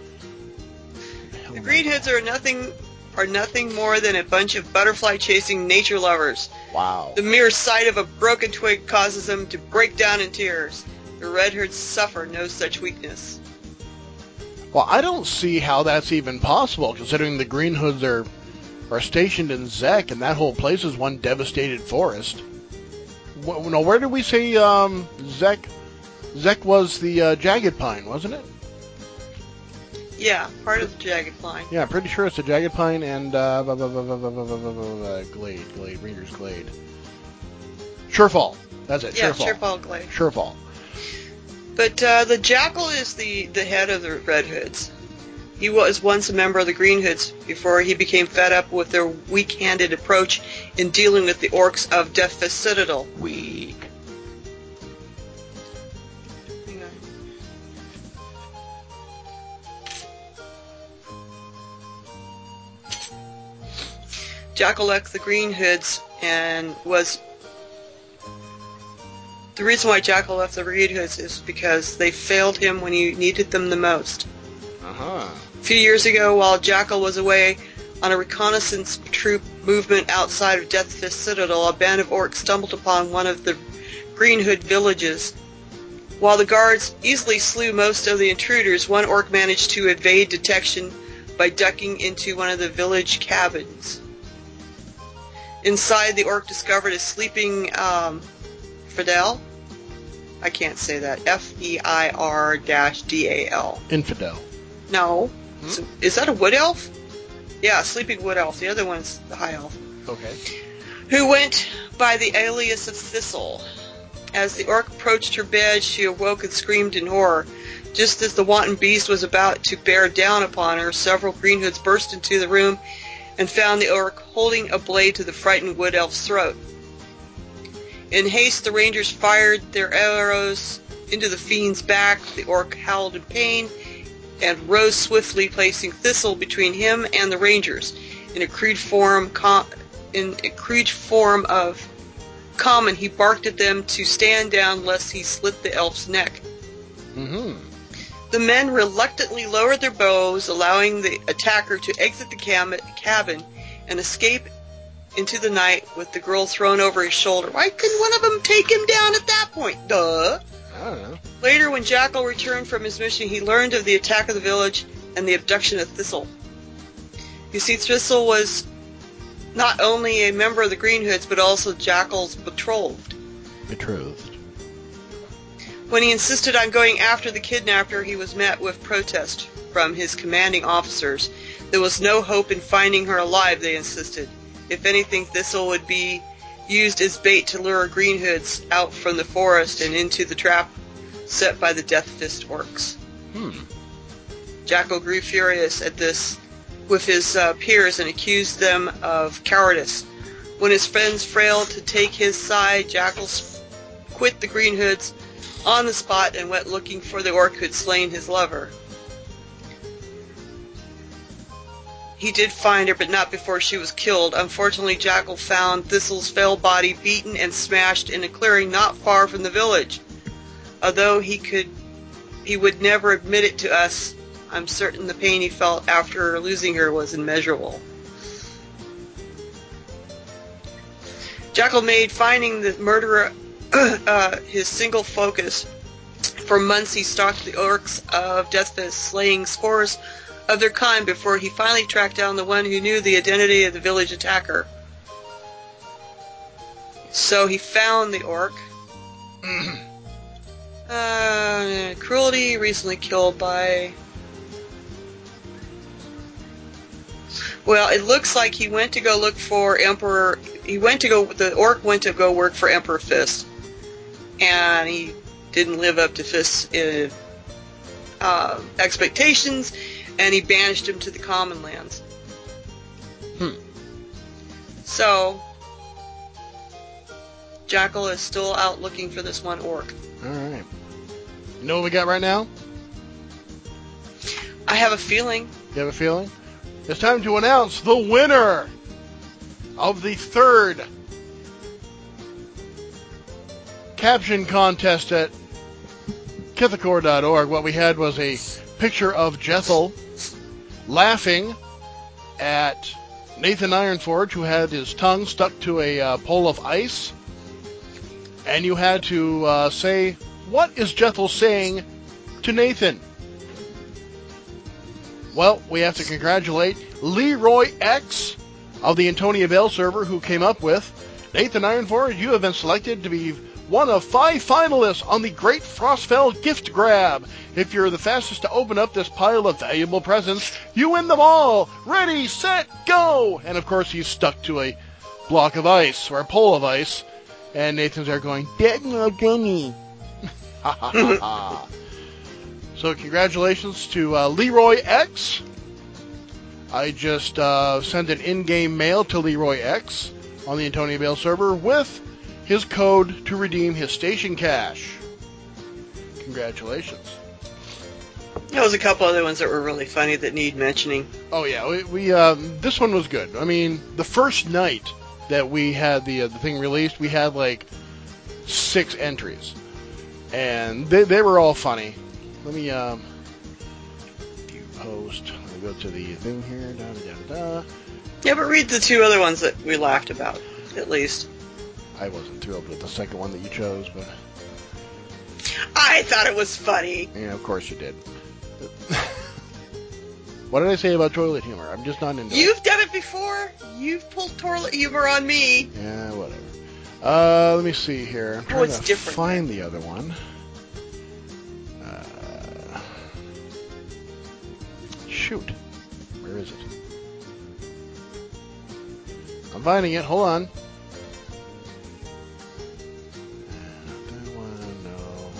The Green Hoods are nothing are nothing more than a bunch of butterfly-chasing nature lovers. Wow. The mere sight of a broken twig causes them to break down in tears. The Red Hoods suffer no such weakness. Well, I don't see how that's even possible, considering the Green Hoods are are stationed in Zek, and that whole place is one devastated forest. Wh- no, where did we say um, Zek? Zek was the uh, Jagged Pine, wasn't it? Yeah, part of the Jagged Pine. Yeah, I'm pretty sure it's the Jagged Pine and uh, blah, blah, blah, blah, blah, blah, blah, blah, blah, blah, Glade, Glade, Reader's Glade. Surefall. That's it. Yeah, Surefall. Surefall Glade. Surefall. But uh, the Jackal is the, the head of the Red Hoods. He was once a member of the Green Hoods before he became fed up with their weak-handed approach in dealing with the orcs of Deathfist Citadel. Weak. Hang on. Jackal left the Green Hoods and was The reason why Jackal left the Green Hoods is because they failed him when he needed them the most. Uh-huh. A few years ago, while Jackal was away on a reconnaissance troop movement outside of Deathfist Citadel, a band of orcs stumbled upon one of the Green Hood villages. While the guards easily slew most of the intruders, one orc managed to evade detection by ducking into one of the village cabins. Inside, the orc discovered a sleeping um, Fidel. I can't say that. F E I R D A L. Infidel. No. Hmm? So, is that a wood elf? Yeah, sleeping wood elf. The other one's the high elf. Okay. Who went by the alias of Thistle. As the orc approached her bed, she awoke and screamed in horror. Just as the wanton beast was about to bear down upon her, several Green Hoods burst into the room and found the orc holding a blade to the frightened wood elf's throat. In haste, the rangers fired their arrows into the fiend's back. The orc howled in pain and rose swiftly, placing Thistle between him and the rangers. In a crude form, com- in a crude form of common, he barked at them to stand down lest he slit the elf's neck. Mm-hmm. The men reluctantly lowered their bows, allowing the attacker to exit the cam- cabin and escape into the night with the girl thrown over his shoulder. Why couldn't one of them take him down at that point? Duh! I don't know. Later, when Jackal returned from his mission, he learned of the attack of the village and the abduction of Thistle. You see, Thistle was not only a member of the Green Hoods, but also Jackal's betrothed. Betrothed. When he insisted on going after the kidnapper, he was met with protest from his commanding officers. There was no hope in finding her alive, they insisted. If anything, Thistle would be used as bait to lure Green Hoods out from the forest and into the trap set by the Death Fist orcs. Hmm. Jackal grew furious at this with his uh, peers and accused them of cowardice. When his friends failed to take his side, Jackal quit the Green Hoods on the spot and went looking for the orc who had slain his lover. He did find her, but not before she was killed. Unfortunately, Jackal found Thistle's fell body beaten and smashed in a clearing not far from the village. Although he could, he would never admit it to us, I'm certain the pain he felt after losing her was immeasurable. Jackal made finding the murderer uh, his single focus. For months he stalked the orcs of Deathfist, slaying scores of their kind before he finally tracked down the one who knew the identity of the village attacker. So he found the orc. uh, cruelty, recently killed by... Well, it looks like he went to go look for Emperor... He went to go... The orc went to go work for Emperor Fist. And he didn't live up to Fist's uh, uh, expectations, and he banished him to the Common Lands. Hmm. So, Jackal is still out looking for this one orc. Alright. You know what we got right now? I have a feeling. You have a feeling? It's time to announce the winner of the third caption contest at Kithakor dot org. What we had was a picture of Jethel laughing at Nathan Ironforge, who had his tongue stuck to a uh, pole of ice. And you had to uh, say, what is Jethel saying to Nathan? Well, we have to congratulate Leroy X of the Antonia Vale server, who came up with, Nathan Ironforge, you have been selected to be one of five finalists on the Great Frostfell Gift Grab. If you're the fastest to open up this pile of valuable presents, you win them all. Ready, set, go! And of course he's stuck to a block of ice, or a pole of ice, and Nathan's there going, Dad, no, Danny. Ha ha ha ha. So congratulations to uh, Leroy X. I just uh, sent an in-game mail to Leroy X on the Antonia Vale server with his code to redeem his station cash. Congratulations. There was a couple other ones that were really funny that need mentioning. Oh yeah, we, we um, this one was good. I mean, the first night that we had the uh, the thing released, we had like six entries, and they they were all funny. Let me um, view post. Let me go to the thing here. Da da da da. Yeah, but read the two other ones that we laughed about, at least. I wasn't thrilled with the second one that you chose, but I thought it was funny. yeah, of course you did. What did I say about toilet humor? I'm just not into it. You've done it before. You've pulled toilet humor on me. Yeah, whatever. Uh, let me see here. I'm trying it's to different, find then. the other one. Uh, shoot. Where is it? I'm finding it. Hold on. Uh, that one, no.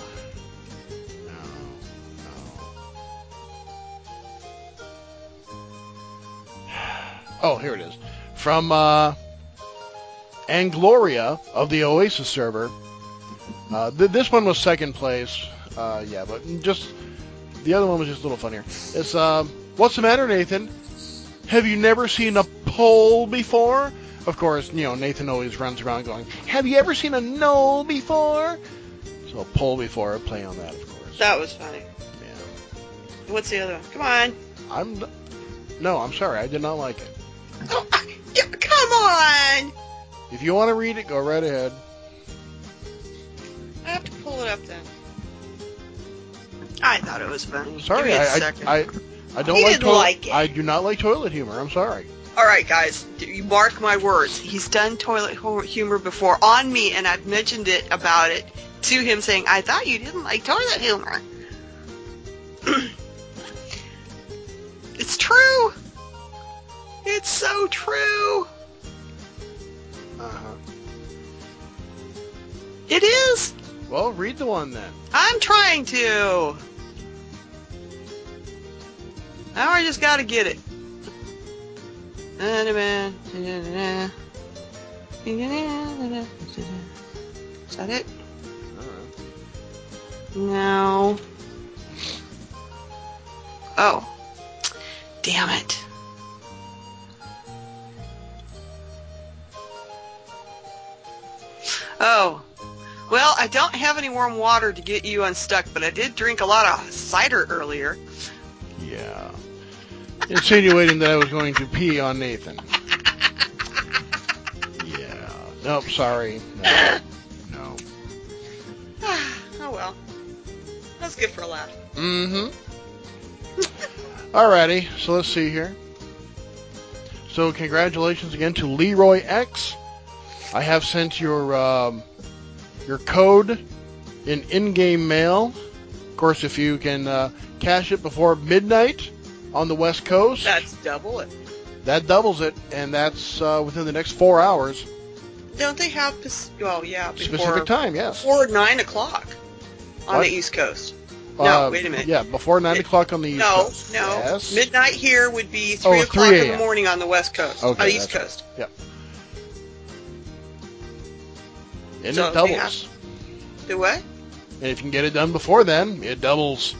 No, no. Oh, here it is. From uh, Angloria of the Oasis server. Uh, th- this one was second place. Uh, yeah, but just the other one was just a little funnier. It's um, what's the matter, Nathan? Have you never seen a pole before? Of course, you know, Nathan always runs around going, have you ever seen a knoll before? So a pole before, a play on that, of course. That was funny. Yeah. What's the other one? Come on. I'm no, I'm sorry, I did not like it. Oh, I, yeah, come on. If you want to read it, go right ahead. I have to pull it up then. I thought it was funny. Give Sorry, me a I, second. I, I, I don't He like didn't toilet. like it. I do not like toilet humor. I'm sorry. All right, guys, you mark my words. He's done toilet hu- humor before on me, and I've mentioned it about it to him, saying, I thought you didn't like toilet humor. It's true. It's so true. Uh-huh. It is. Well, read the one then. I'm trying to. Now I just gotta get it. Is that it? No. Oh. Damn it. Oh. Well, I don't have any warm water to get you unstuck, but I did drink a lot of cider earlier. Yeah. Insinuating that I was going to pee on Nathan. Yeah. Nope, sorry. No. No. Oh well. That's good for a laugh. Mm-hmm. Alrighty, so let's see here. So congratulations again to Leroy X. I have sent your um, your code in in-game mail. Of course, if you can uh, cash it before midnight on the West Coast, That's double it. that doubles it, and that's uh, within the next four hours. Don't they have, pos- well, yeah, before, Specific time, yes. before nine o'clock on What? the East Coast? No, Uh, wait a minute. Yeah, before nine It- o'clock on the East no, Coast. no. Yes. Midnight here would be Oh, three o'clock three in the a.m. morning on the West Coast. Okay, uh, East that's Coast. Yep. And So it they doubles. Do what? And if you can get it done before then, it doubles.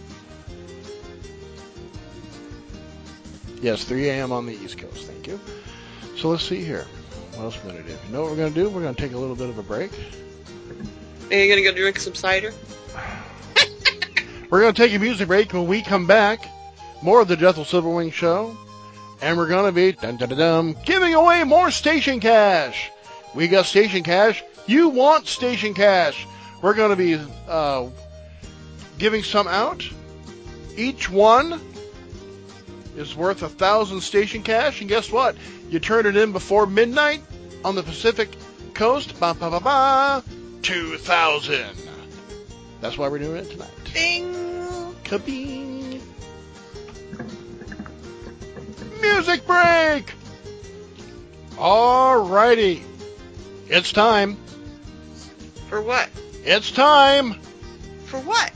Yes, three a.m. on the East Coast. Thank you. So let's see here. What else we're going to do? You know what we're going to do? We're going to take a little bit of a break. Are you going to go drink some cider? We're going to take a music break. When we come back, more of the Jethel Silverwing Show. And we're going to be dun, dun, dun, dun, giving away more station cash. We got station cash. You want station cash. We're going to be uh, giving some out. Each one is worth a thousand station cash. And guess what? You turn it in before midnight on the Pacific Coast. Ba ba ba ba. Two thousand. That's why we're doing it tonight. Bing! Kabing. Music break. Alrighty. It's time. For what? It's time. For what?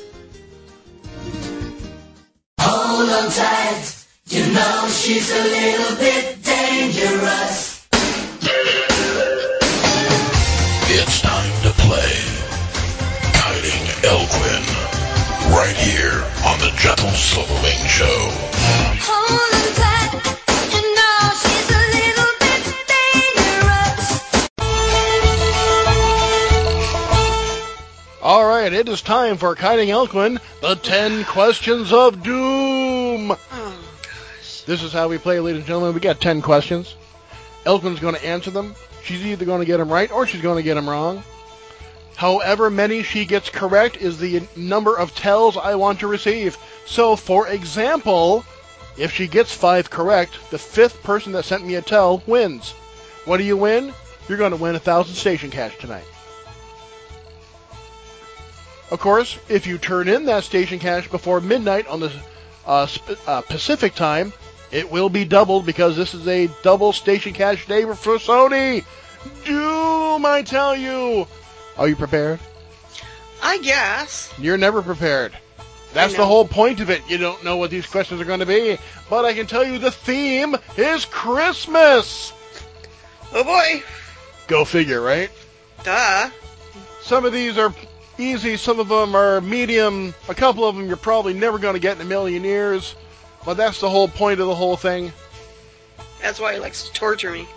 Hold on tight, you know she's a little bit dangerous. It's time to play Kiting Elquin right here on the Jethel Silverwing Show. Hold on tight, you know she's a little bit dangerous. All right, it is time for Kiting Elquin, the ten questions of doom. Oh, gosh. This is how we play, ladies and gentlemen. We got ten questions. Elquin's going to answer them. She's either going to get them right or she's going to get them wrong. However many she gets correct is the number of tells I want to receive. So, for example, if she gets five correct, the fifth person that sent me a tell wins. What do you win? You're going to win a thousand station cash tonight. Of course, if you turn in that station cash before midnight on the uh, sp- uh, Pacific time, it will be doubled because this is a double station cash day for Sony. Doom, I tell you. Are you prepared? I guess. You're never prepared. That's I the know. whole point of it. You don't know what these questions are going to be. But I can tell you the theme is Christmas. Oh, boy. Go figure, right? Duh. Some of these are easy. Some of them are medium. A couple of them you're probably never going to get in a million years. But that's the whole point of the whole thing. That's why he likes to torture me.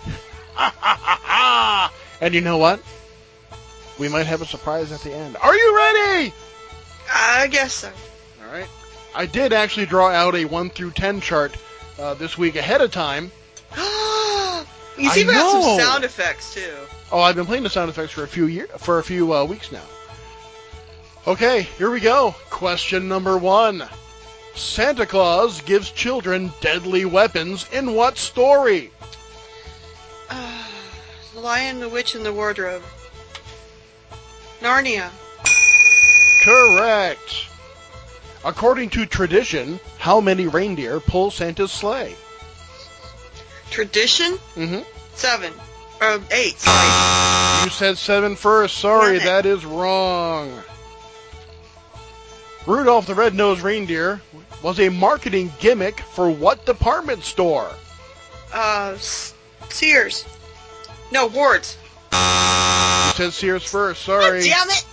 And you know what? We might have a surprise at the end. Are you ready? I guess so. All right. I did actually draw out a one through ten chart uh, this week ahead of time. You seem I to have some know. sound effects, too. Oh, I've been playing the sound effects for a few year, for a few uh, weeks now. Okay, here we go. Question number one. Santa Claus gives children deadly weapons in what story? Uh, the Lion, the Witch, and the Wardrobe. Narnia. Correct. According to tradition, how many reindeer pull Santa's sleigh? Tradition? Mm-hmm. Seven. Or eight, sorry. You said seven first. Sorry, Damn it. that is wrong. Rudolph the Red-Nosed Reindeer was a marketing gimmick for what department store? Uh, S- Sears. No, Ward's. You said Sears first. Sorry. Damn it!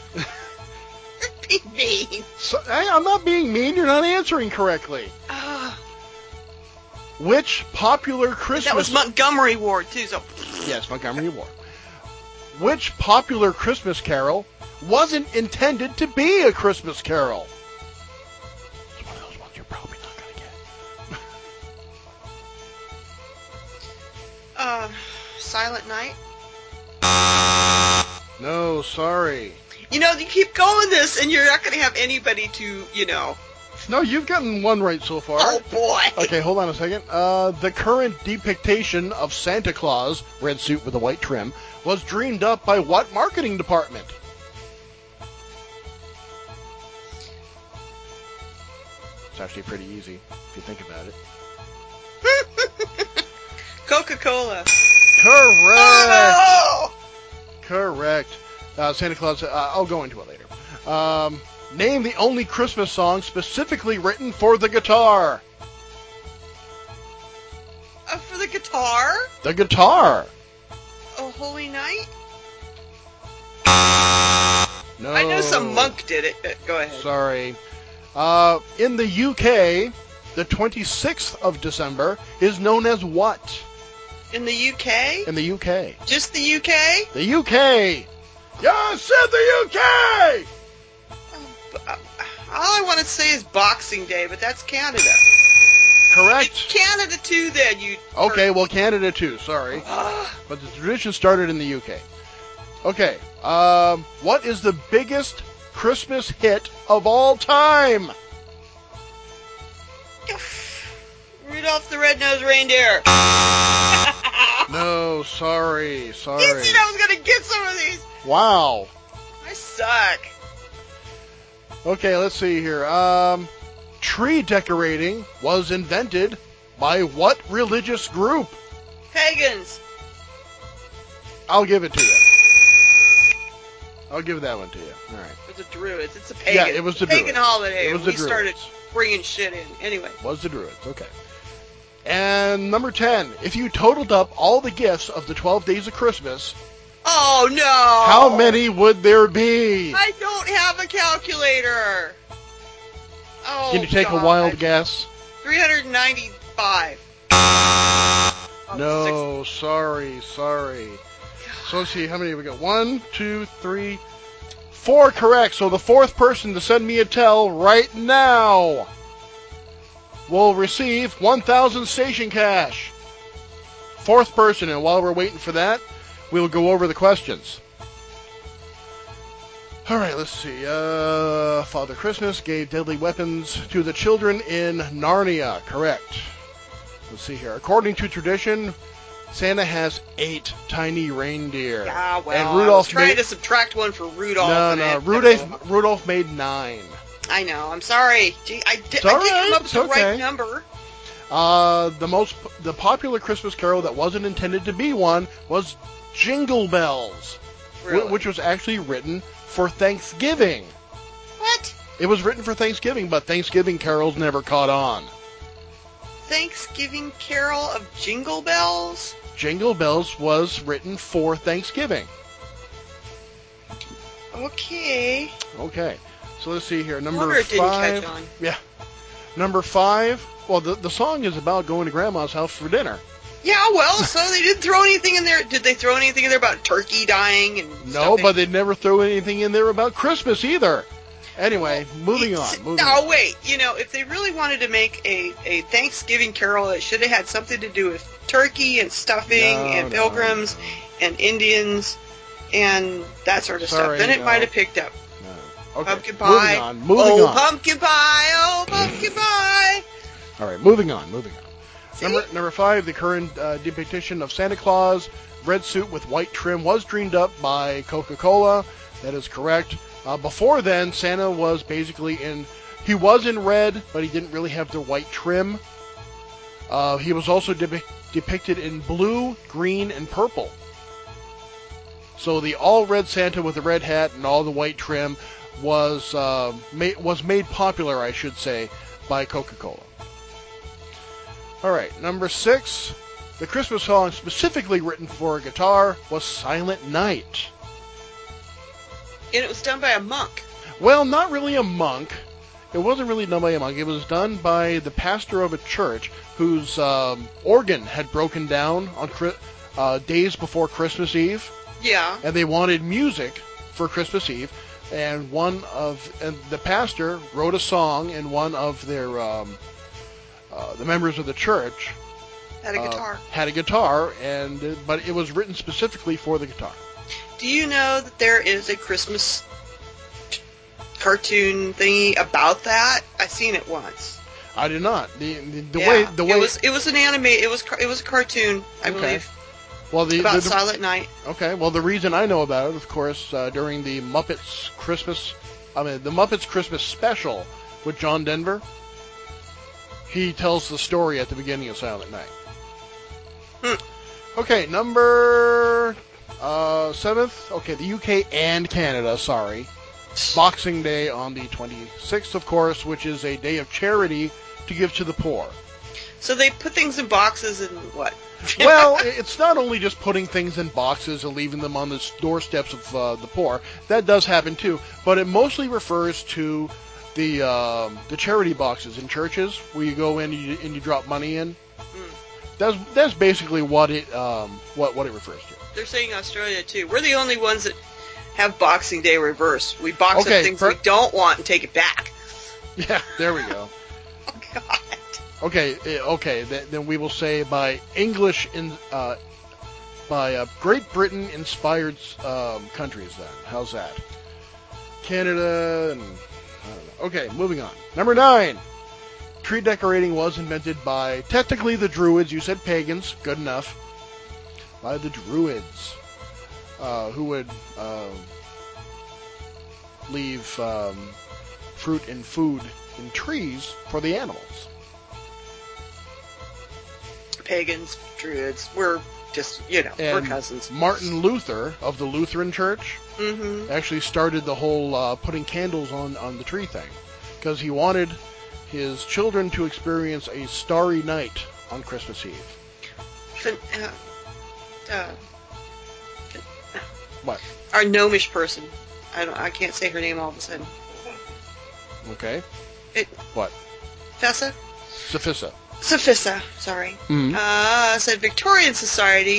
Be mean. So, hey, I'm not being mean. You're not answering correctly. Uh, Which popular Christmas... that was Montgomery Ward, too, so... Yes, Montgomery Ward. Which popular Christmas carol wasn't intended to be a Christmas carol? It's one of those ones you're probably not going to get. Uh, Silent Night. No, sorry. You know, you keep going this, and you're not going to have anybody to, you know... No, you've gotten one right so far. Oh, boy! Okay, hold on a second. Uh, the current depiction of Santa Claus, red suit with a white trim, was dreamed up by what marketing department? It's actually pretty easy, if you think about it. Coca-Cola. Correct! Oh, Correct. Uh, Santa Claus, uh, I'll go into it later. Um, name the only Christmas song specifically written for the guitar. no! Uh, for the guitar? The guitar. Oh, Holy Night? No. I know some monk did it. Uh, Go ahead. Sorry. Uh, in the U K, the twenty-sixth of December is known as what? In the U K? In the U K. Just the U K? The U K! Yeah, I said the U K! Oh, b- uh, all I want to say is Boxing Day, but that's Canada. Correct. Canada too, then, you... Okay, well, Canada too, sorry. Ah, But the tradition started in the U K. Okay, um, what is the biggest Christmas hit of all time? Rudolph the Red-Nosed Reindeer. No, sorry, sorry. You said I was going to get some of these. Wow. I suck. Okay, let's see here. Um, tree decorating was invented by what religious group? Pagans. I'll give it to you. I'll give that one to you. All right. It was the Druids. It's a pagan. Yeah, it was the pagan Druids. holiday. It was and the we started Druids. bringing shit in. Anyway. Was the Druids. Okay. And number ten. If you totaled up all the gifts of the twelve days of Christmas, Oh, no. how many would there be? I don't have a calculator. Oh, Can you take God. a wild guess? three hundred ninety-five. Oh, No, sorry, sorry. So let's see, how many have we got? One, two, three, Four correct. So the fourth person to send me a tell right now will receive one thousand station cash. Fourth person, and while we're waiting for that, we'll go over the questions. All right, let's see. Uh, Father Christmas gave deadly weapons to the children in Narnia. Correct. Let's see here. According to tradition, Santa has eight tiny reindeer. Yeah, well, and I was Rudolph trying made... to subtract one for Rudolph. No, and no, it- Rudolph, Rudolph made nine. I know. I'm sorry. Gee, I, did, It's I all did right, come up with it's the okay. right number. Uh, the most the popular Christmas carol that wasn't intended to be one was Jingle Bells, wh- Really? which was actually written for Thanksgiving. What? It was written for Thanksgiving, but Thanksgiving carols never caught on. Thanksgiving Carol of Jingle Bells? Jingle Bells was written for Thanksgiving. Okay. Okay, so let's see here. I Number wonder it didn't five. catch on. Yeah. Number five. Well, the the song is about going to Grandma's house for dinner. Yeah, well, so they didn't throw anything in there. Did they throw anything in there about turkey dying and No, stuff? but they never threw anything in there about Christmas either. Anyway, moving It's- on. Moving no, on. wait. You know, if they really wanted to make a, a Thanksgiving carol, it should have had something to do with turkey and stuffing No, and no, pilgrims no. and Indians and that sort of Sorry, stuff. Then it no. might have picked up. No. Okay. Pumpkin pie. Moving on. Moving oh, on. pumpkin pie. Oh, pumpkin pie. All right. Moving on. Moving on. See? Number number five. The current uh, depiction of Santa Claus, red suit with white trim, was dreamed up by Coca-Cola. That is correct. Uh, before then, Santa was basically in. He was in red, but he didn't really have the white trim. Uh, he was also de- depicted in blue, green, and purple. So the all-red Santa with the red hat and all the white trim was uh, ma- was made popular, I should say, by Coca-Cola. All right, number six. The Christmas song specifically written for a guitar was Silent Night. And it was done by a monk. Well, not really a monk. It wasn't really done by a monk. It was done by the pastor of a church whose um, organ had broken down on Chri- uh, days before Christmas Eve, Yeah. and they wanted music for Christmas Eve. And one of and the pastor wrote a song, and one of their um, uh, the members of the church Had a uh, guitar. had a guitar, and uh, but it was written specifically for the guitar. Do you know that there is a Christmas t- cartoon thingy about that? I've seen it once. I did not. The the, the yeah. way the way it was it was an anime. It was car- it was a cartoon, I Okay. believe, well the, about the, the Silent Night. okay well the reason I know about it, of course, uh, during the Muppets Christmas, I mean the Muppets Christmas special with John Denver, he tells the story at the beginning of Silent Night. Hmm. Okay, number uh, seventh. Okay, the U K and Canada. Sorry, Boxing Day on the twenty-sixth, of course, which is a day of charity to give to the poor. So they put things in boxes and what? Well, it's not only just putting things in boxes and leaving them on the doorsteps of uh, the poor. That does happen too, but it mostly refers to the um, the charity boxes in churches where you go in and you, and you drop money in. Mm. That's that's basically what it um, what what it refers to. They're saying Australia too. We're the only ones that have Boxing Day reverse. We box Okay, up things per- we don't want and take it back. Yeah, there we go. Oh God. Okay, eh, okay. Th- then we will say by English in uh, by uh, Great Britain inspired um, countries. Then how's that? Canada and I don't know. Okay, moving on. Number nine. Tree decorating was invented by technically the Druids. You said pagans. Good enough. By the Druids, uh, who would uh, leave um, fruit and food in trees for the animals. Pagans, Druids. We're just you know we're And cousins. Martin Luther of the Lutheran Church Mm-hmm. actually started the whole uh, putting candles on, on the tree thing because he wanted his children to experience a starry night on Christmas Eve. Fin- uh, uh, fin- uh, What? our gnomish person. I don't. I can't say her name all of a sudden. Okay. It, What? Fessa? Sophissa. Sophissa, sorry. Mhm. Uh, said Victorian society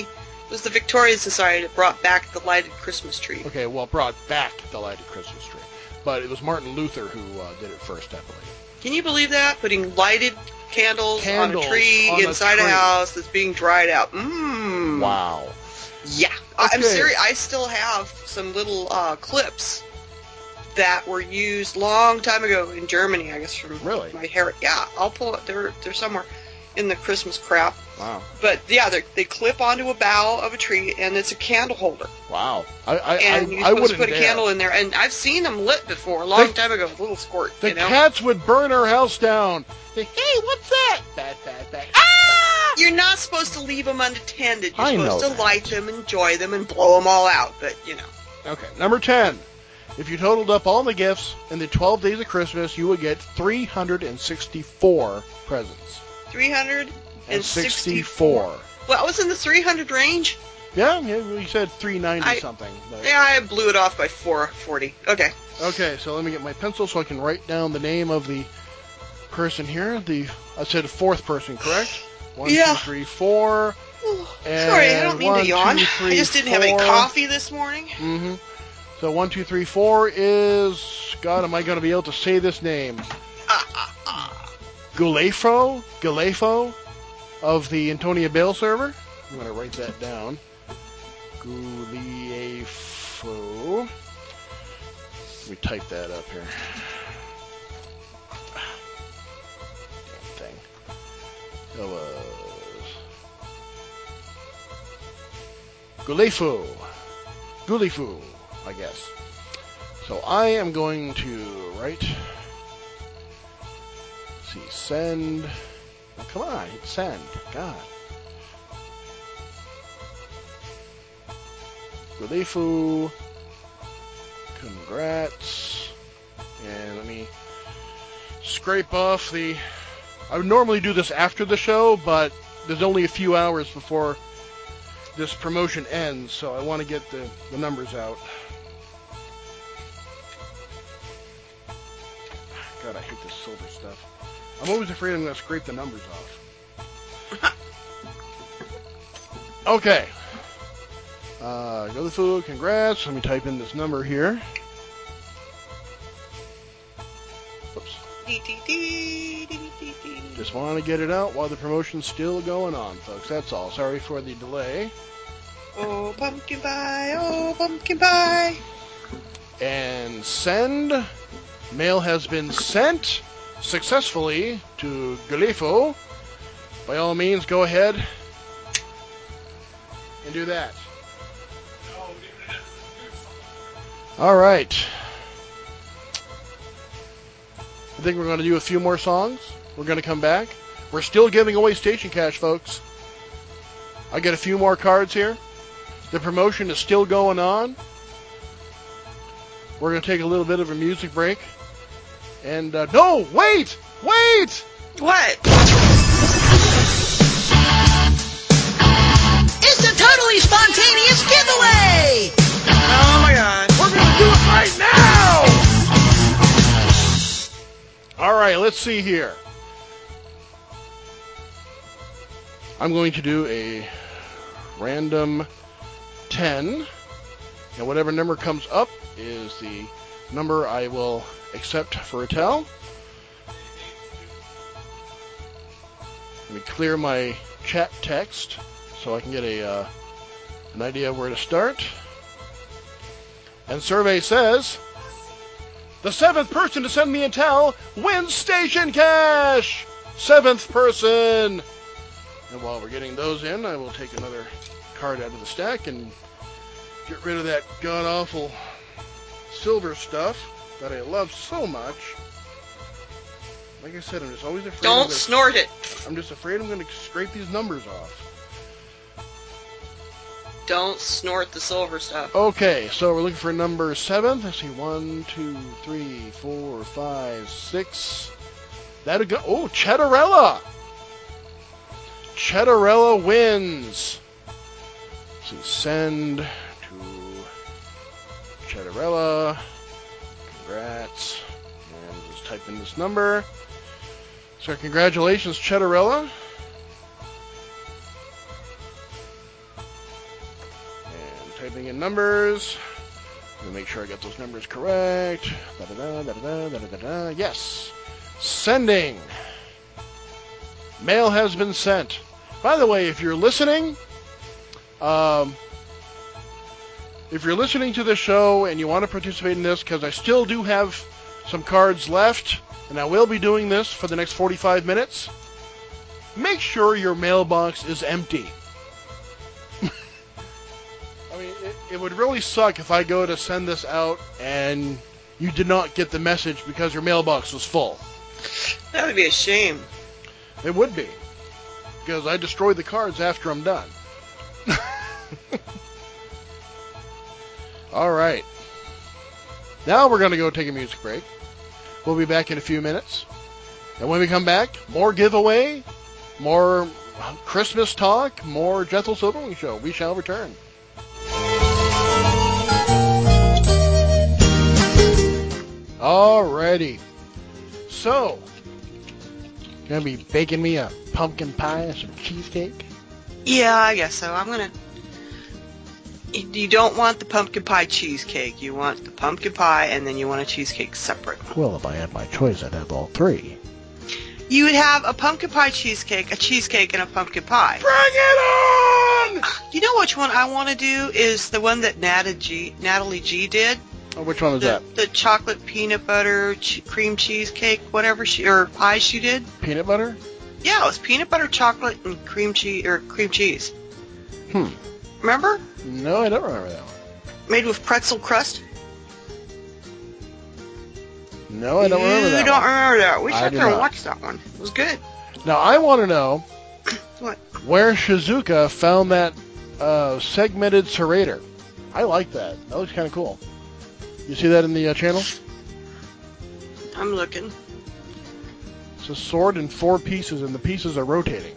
It was the Victorian Society that brought back the lighted Christmas tree. Okay, well, brought back the lighted Christmas tree. But it was Martin Luther who uh, did it first, I believe. Can you believe that? Putting lighted candles, Candles on a tree on a inside a, tree. house that's being dried out. Mmm. Wow. Yeah. I- I'm Okay. serious. I still have some little uh, clips that were used long time ago in Germany, I guess, from Really? my hair. Yeah, I'll pull it. They're, they're somewhere in the Christmas crap. Wow. But, yeah, they they clip onto a bough of a tree, and it's a candle holder. Wow. I I, And I, you're I supposed wouldn't to put a dare. candle in there. And I've seen them lit before, a long The- time ago, with a little squirt, The you know? cats would burn our house down. Say, hey, what's that? Bad, bad, bad. Ah! You're not supposed to leave them unattended. You're I know supposed to that. light them, enjoy them, and blow them all out. But, you know. Okay, number ten. If you totaled up all the gifts in the twelve days of Christmas, you would get three hundred sixty-four presents. three hundred And sixty-four. sixty-four. Well, I was in the three hundred range. Yeah, yeah, we said three ninety I- something. But. Yeah, I blew it off by four forty. Okay. Okay, so let me get my pencil so I can write down the name of the person here. The I said fourth person, correct? One, Yeah. two, three, four. And Sorry, I don't mean one, to yawn. two, three, I just didn't have any four. coffee this morning. Mm-hmm. So one, two, three, four is. God, am I going to be able to say this name? Ah, ah, ah. Gulefo, Gulefo, of the Antonia Bale server. I'm going to write that down. Gulefo. Let me type that up here. Damn thing. That was Gulefo. Gulefo, I guess. So I am going to write. Let's see, send. Oh, come on, hit send. God. Gulefo. Congrats. And let me scrape off the. I would normally do this after the show, but there's only a few hours before this promotion ends, so I want to get the, the numbers out. God, I hate this silver stuff. I'm always afraid I'm going to scrape the numbers off. Okay. Uh, go to the food, congrats. Let me type in this number here. Whoops. Dee, dee, dee, dee, dee, dee. Just want to get it out while the promotion's still going on, folks. That's all. Sorry for the delay. Oh, pumpkin pie, oh, pumpkin pie. And send. Mail has been sent successfully to Gulefo. By all means, go ahead and do that. All right. I think we're going to do a few more songs. We're going to come back. We're still giving away station cash, folks. I got a few more cards here. The promotion is still going on. We're going to take a little bit of a music break. And, uh, no, wait! Wait! What? It's a totally spontaneous giveaway! Oh my god. We're going to do it right now! All right, let's see here. I'm going to do a random ten, and whatever number comes up is the number I will accept for a tell. Let me clear my chat text so I can get a uh, an idea of where to start. And survey says the seventh person to send me a tell wins station cash. Seventh person. And while we're getting those in, I will take another card out of the stack and get rid of that god-awful silver stuff that I love so much. Like I said, I'm just always afraid. I'm Don't gonna, snort it. I'm just afraid I'm going to scrape these numbers off. Don't snort the silver stuff. Okay, so we're looking for number seven. Let's see, one, two, three, four, five, six. That'll go. Oh, Cheddarella. Cheddarella wins. Let's see, send to Cheddarella. Congrats. And just type in this number. So congratulations, Cheddarella. typing in numbers. Let me make sure I got those numbers correct. Da-da-da, da-da-da, da-da-da. Yes. Sending. Mail has been sent. By the way, if you're listening, um, if you're listening to this show and you want to participate in this, because I still do have some cards left, and I will be doing this for the next forty-five minutes, make sure your mailbox is empty. I mean, it, it would really suck if I go to send this out and you did not get the message because your mailbox was full. That would be a shame. It would be, because I destroy the cards after I'm done. All right. Now we're going to go take a music break. We'll be back in a few minutes. And when we come back, more giveaway, more Christmas talk, more Jethel Silverwing Show. We shall return. Alrighty. So, gonna be baking me a pumpkin pie and some cheesecake? Yeah, I guess so. I'm gonna... You don't want the pumpkin pie cheesecake. You want the pumpkin pie, and then you want a cheesecake separate. Well, if I had my choice, I'd have all three. You would have a pumpkin pie cheesecake, a cheesecake, and a pumpkin pie. Bring it on! You know which one I want to do is the one that Natalie G, Natalie G did? Oh, which one was the, that? The chocolate peanut butter che- cream cheesecake, whatever she, or pie she did. Peanut butter? Yeah, it was peanut butter, chocolate, and cream cheese, or cream cheese. Hmm. Remember? No, I don't remember that one. Made with pretzel crust. No, I don't remember that You don't one. remember that. We I sat do there and not. watched that one. It was good. Now, I want to know What? where Shizuka found that uh, segmented serrator. I like that. That looks kind of cool. You see that in the uh, channel? I'm looking. It's a sword in four pieces, and the pieces are rotating.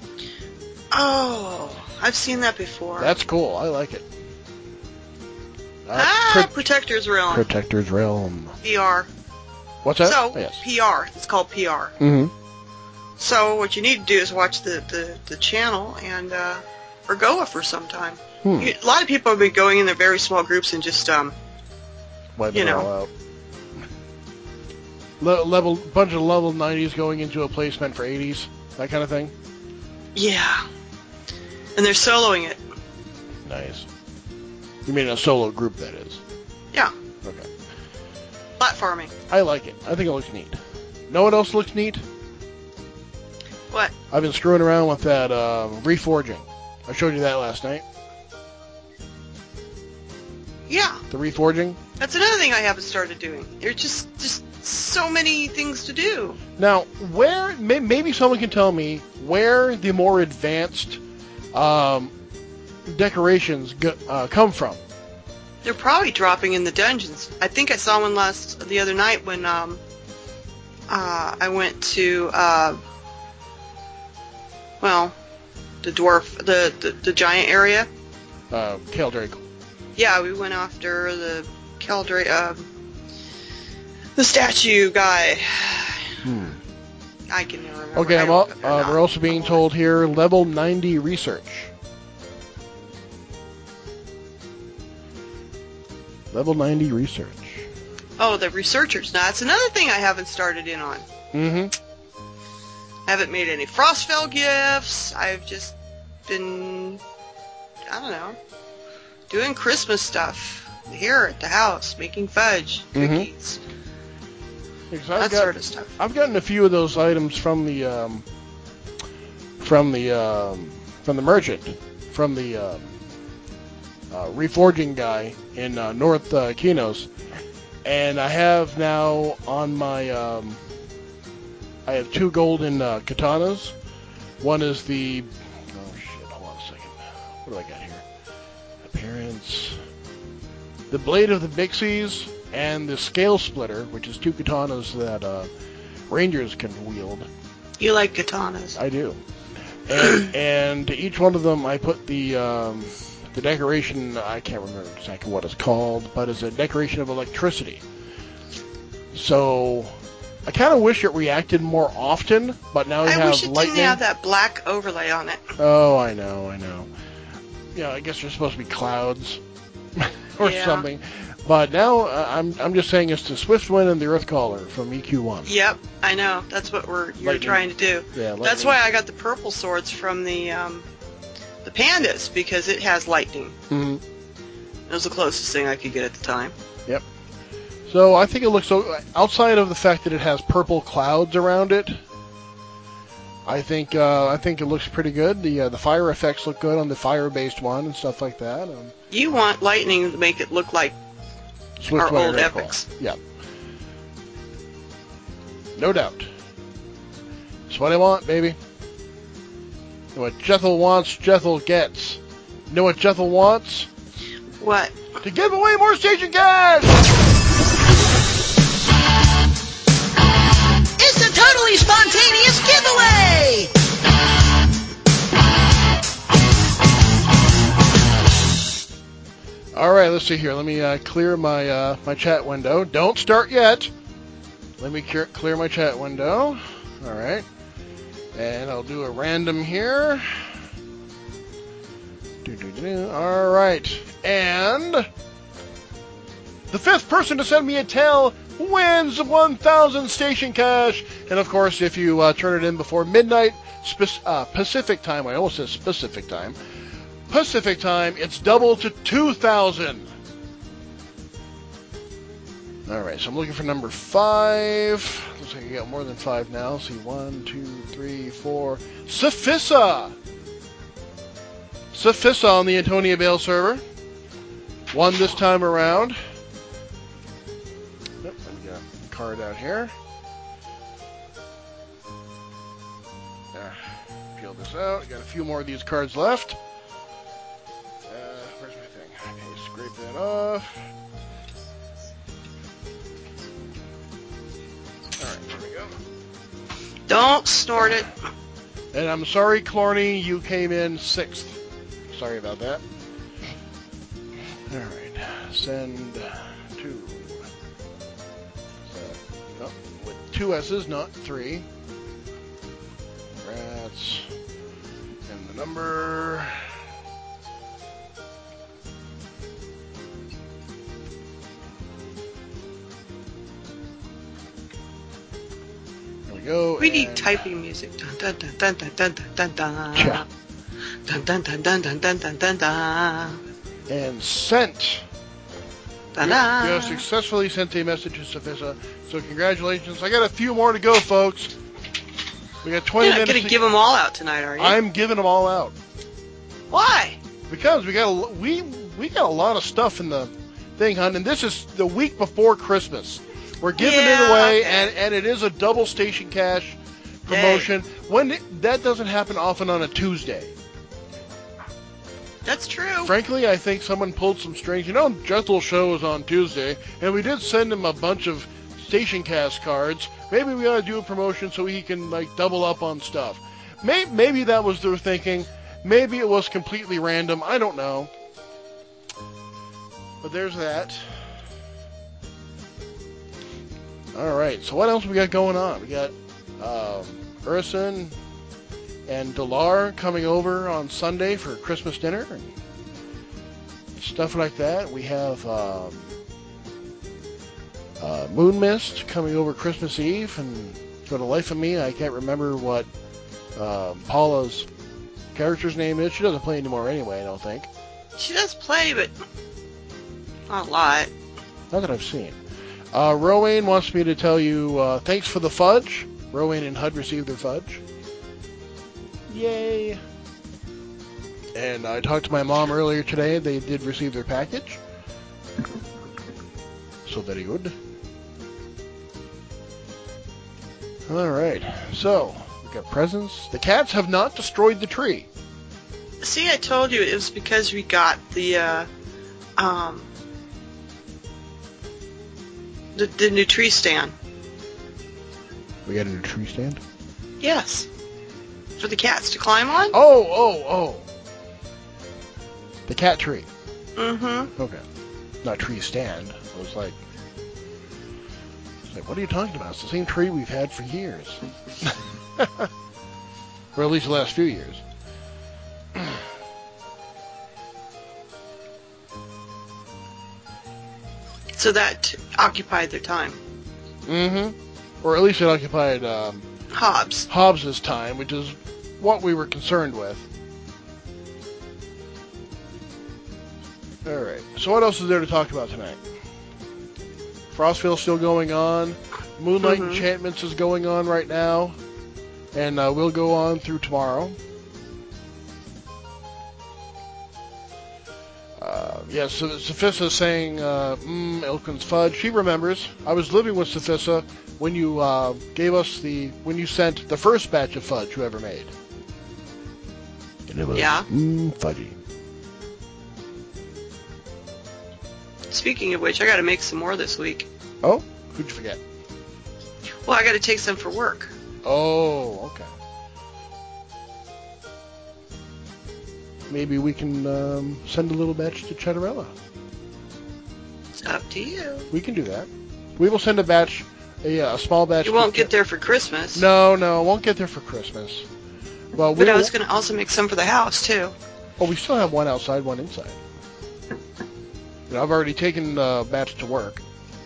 Oh, I've seen that before. That's cool. I like it. Uh, ah, Pro- Protector's Realm. Protector's Realm. P R. What's that? So, Oh, yes. P R. It's called P R. Mm-hmm. So, what you need to do is watch the, the, the channel and, uh, or go for some time. Hmm. You, a lot of people have been going in their very small groups and just, um, Wipe you it know. all out. Le- level, bunch of level nineties going into a placement for eighties. That kind of thing. yeah. And they're soloing it. Nice. You mean a solo group, that is? Yeah. Okay. Platforming. I like it. I think it looks neat. Know what else looks neat? What? I've been screwing around with that um, reforging. I showed you that last night. Yeah. The reforging. That's another thing I haven't started doing. There's just, just so many things to do. Now, where may, maybe someone can tell me where the more advanced um, decorations go, uh, come from. They're probably dropping in the dungeons. I think I saw one last the other night when um uh I went to uh well the dwarf the the, the giant area. Uh, Kale Drake. Yeah, we went after the Keldra uh, the statue guy. Hmm. I can never remember. Okay, I I'm all, don't- uh, not- we're also being I'm told here level ninety research. Level ninety research. Oh, the researchers. Now that's another thing I haven't started in on. Mm-hmm. I haven't made any Frostfell gifts. I've just been, I don't know, doing Christmas stuff here at the house, making fudge, Mhm. cookies, Because that I've, got, sort of stuff. I've gotten a few of those items from the um, from the um, from the merchant, from the um, uh, reforging guy in uh, North uh, Kinos, and I have now on my um, I have two golden uh, katanas. One is the oh shit, hold on a second. What do I got here? Appearance. The Blade of the Bixies and the Scale Splitter, which is two katanas that uh, Rangers can wield. You like katanas. I do. And, and to each one of them, I put the um, the decoration, I can't remember exactly what it's called, but it's a decoration of electricity. So, I kind of wish it reacted more often, but now we I have wish it lightning. didn't have that black overlay on it. Oh, I know, I know. Yeah, I guess there's supposed to be clouds. or Yeah. something. But now uh, I'm I'm just saying it's the Swiftwind and the Earthcaller from E Q one. Yep, I know. That's what we're you're Lightning. trying to do. Yeah, That's lightning. why I got the purple swords from the um, the pandas, because it has lightning. Mhm. It was the closest thing I could get at the time. So I think it looks so. Outside of the fact that it has purple clouds around it, I think uh, I think it looks pretty good. The uh, the fire effects look good on the fire-based one and stuff like that. Um, You want lightning to make it look like Swift our Wind old and Earthcaller. epics. Yeah, no doubt. That's what I want, baby. Know what Jethel wants, Jethel gets. Know what Jethel wants? what? To give away more station cash! It's a totally spontaneous giveaway! All right, let's see here. Let me uh, clear my uh, my chat window. Don't start yet. Let me clear, clear my chat window. All right, and I'll do a random here. Doo-doo-doo. All right, and the fifth person to send me a tell wins one thousand station cash. And of course, if you uh, turn it in before midnight spe- uh, Pacific time, I almost said specific time. Pacific time, it's double to two thousand. All right, so I'm looking for number five. Looks like I got more than five now. Let's see, one, two, three, four. Safissa. Safissa on the Antonia Vale server. Won this time around. Yep, let me get a card out here. There. Peel this out. Got a few more of these cards left. Uh, where's my thing? Okay, scrape that off. Alright, there we go. Don't snort it. And I'm sorry, Clorny, you came in sixth. Sorry about that. Alright, send two. So, oh, with two S's, not three. Rats. And the number. There we go. We need and- typing music. Dun dun dun dun dun dun dun dun. Yeah. Dun dun dun dun dun dun dun dun dun. And sent. Dun You dun. have successfully sent a message to Safissa. So congratulations. I got a few more to go, folks. We got twenty You're not minutes. going to to- give them all out tonight, are you? I'm giving them all out Why? because we got a, we we got a lot of stuff in the thing, hon. And this is the week before Christmas. We're giving Yeah, it away, okay. and, and it is a double station cash promotion. When it, that doesn't happen often on a Tuesday. That's true. Frankly, I think someone pulled some strings. You know, Jethel's show is on Tuesday, and we did send him a bunch of station cast cards. Maybe we ought to do a promotion so he can, like, double up on stuff. Maybe, maybe that was their thinking. Maybe it was completely random. I don't know. But there's that. All right, so what else we got going on? We got um, Urson and Delar coming over on Sunday for Christmas dinner and stuff like that. We have um, uh, Moon Mist coming over Christmas Eve, and for the life of me, I can't remember what um, Paula's character's name is. She doesn't play anymore anyway, I don't think. She does play, but not a lot. Not that I've seen. Uh, Rowan wants me to tell you uh, thanks for the fudge. Rowan and Hud received their fudge. Yay. And I talked to my mom earlier today. They did receive their package. So very good. All right. So, we got presents. The cats have not destroyed the tree. See, I told you it was because we got the, uh, um, the, the new tree stand. We got a new tree stand? Yes. For the cats to climb on? Oh, oh, oh. The cat tree. Mm-hmm. Okay. Not tree stand. I was like, I was like, what are you talking about? It's the same tree we've had for years. Or at least the last few years. So that occupied their time. Mm-hmm. Or at least it occupied um, Hobbs. Hobbs's time, which is what we were concerned with. Alright, so what else is there to talk about tonight? Frostfield's still going on. Moonlight Mhm. Enchantments is going on right now. And uh, we'll go on through tomorrow. Uh, yes, so Sophissa saying, uh, mmm, Elkin's fudge. She remembers. I was living with Sophissa when you uh, gave us the, when you sent the first batch of fudge you ever made. And it was, Yeah. mmm, fudgy. Speaking of which, I got to make some more this week. Oh, who'd you forget? Well, I got to take some for work. Oh, okay. Maybe we can um, send a little batch to Chattarella. It's up to you. We can do that. We will send a batch, a, uh, a small batch. You won't to get there for Christmas. No, no, won't get there for Christmas. Well, we But I will- was going to also make some for the house, too. Oh, we still have one outside, one inside. You know, I've already taken the batch to work.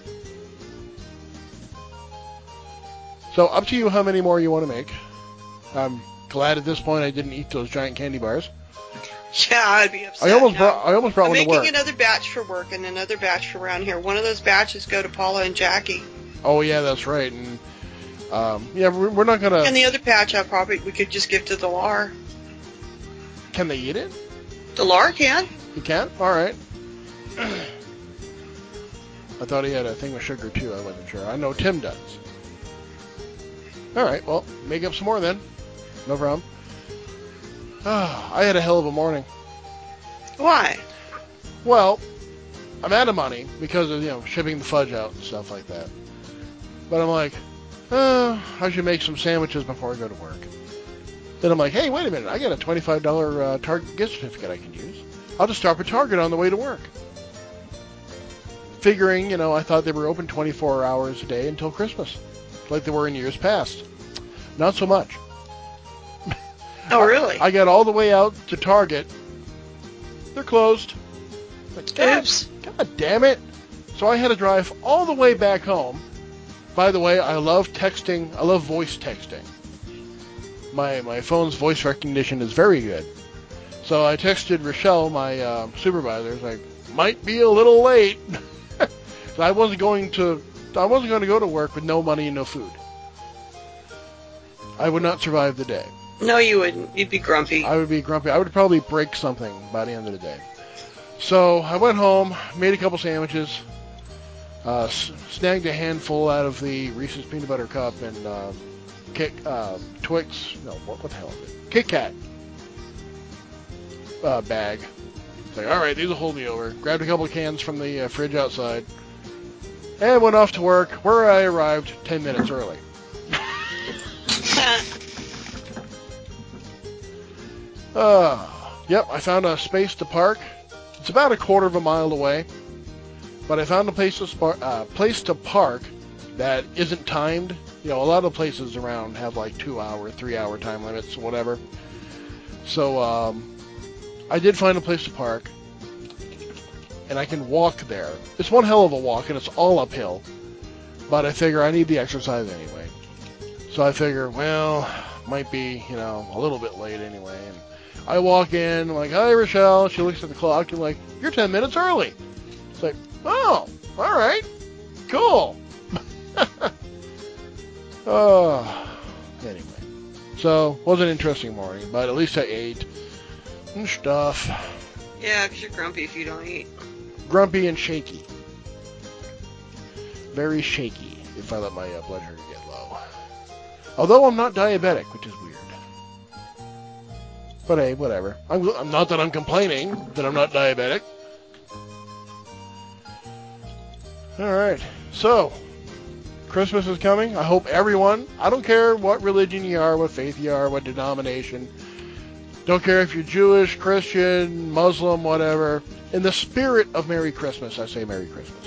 So up to you how many more you want to make. I'm glad at this point I didn't eat those giant candy bars. Yeah, I'd be upset. I almost now. brought I almost brought I'm one to making work. another batch for work and another batch for around here. One of those batches go to Paula and Jackie. Oh yeah, that's right. And um, yeah, we're, we're not gonna. And the other batch I probably we could just give to Delar. Can they eat it? Delar can. You can? All right. I thought he had a thing with sugar too. I wasn't sure. I know Tim does. All right. Well, make up some more then. No problem. Ah, I had a hell of a morning. Why? Well, I'm out of money because of, you know, shipping the fudge out and stuff like that. But I'm like, uh, I should make some sandwiches before I go to work. Then I'm like, hey, wait a minute. I got a twenty-five dollars uh, Target gift certificate I can use. I'll just stop at Target on the way to work. Figuring, you know, I thought they were open twenty-four hours a day until Christmas, like they were in years past. Not so much. Oh, really? I got all the way out to Target. They're closed. Like, God, Oops. God damn it. So I had to drive all the way back home. By the way, I love texting. I love voice texting. My my phone's voice recognition is very good. So I texted Rochelle, my uh, supervisor, like, might be a little late. So I wasn't going to I wasn't going to go to work with no money and no food. I would not survive the day. No, you wouldn't. You'd be grumpy. I would be grumpy. I would probably break something by the end of the day. So I went home, made a couple sandwiches, uh, s- snagged a handful out of the Reese's Peanut Butter Cup and uh, Kit, uh, Twix, no, what, what the hell is it? Kit Kat uh, bag. It's like, all right, these will hold me over. Grabbed a couple of cans from the uh, fridge outside and went off to work, where I arrived ten minutes early. Uh, yep, I found a space to park. It's about a quarter of a mile away, but I found a place to spar- uh, place to park that isn't timed. You know, a lot of places around have like two hour, three hour time limits, whatever. So um, I did find a place to park, and I can walk there. It's one hell of a walk, and it's all uphill. But I figure I need the exercise anyway. So I figure, well, might be, you know, a little bit late anyway. And I walk in, I'm like, hi, Rochelle. She looks at the clock and like, you're ten minutes early. It's like, oh, all right, cool. Oh, anyway. So, was an interesting morning, but at least I ate and stuff. Yeah, because you're grumpy if you don't eat. Grumpy and shaky. Very shaky if I let my uh, blood sugar get low. Although I'm not diabetic, which is weird. But hey, whatever. I'm, I'm not that I'm complaining that I'm not diabetic. Alright, so, Christmas is coming. I hope everyone, I don't care what religion you are, what faith you are, what denomination, don't care if you're Jewish, Christian, Muslim, whatever, in the spirit of Merry Christmas, I say Merry Christmas.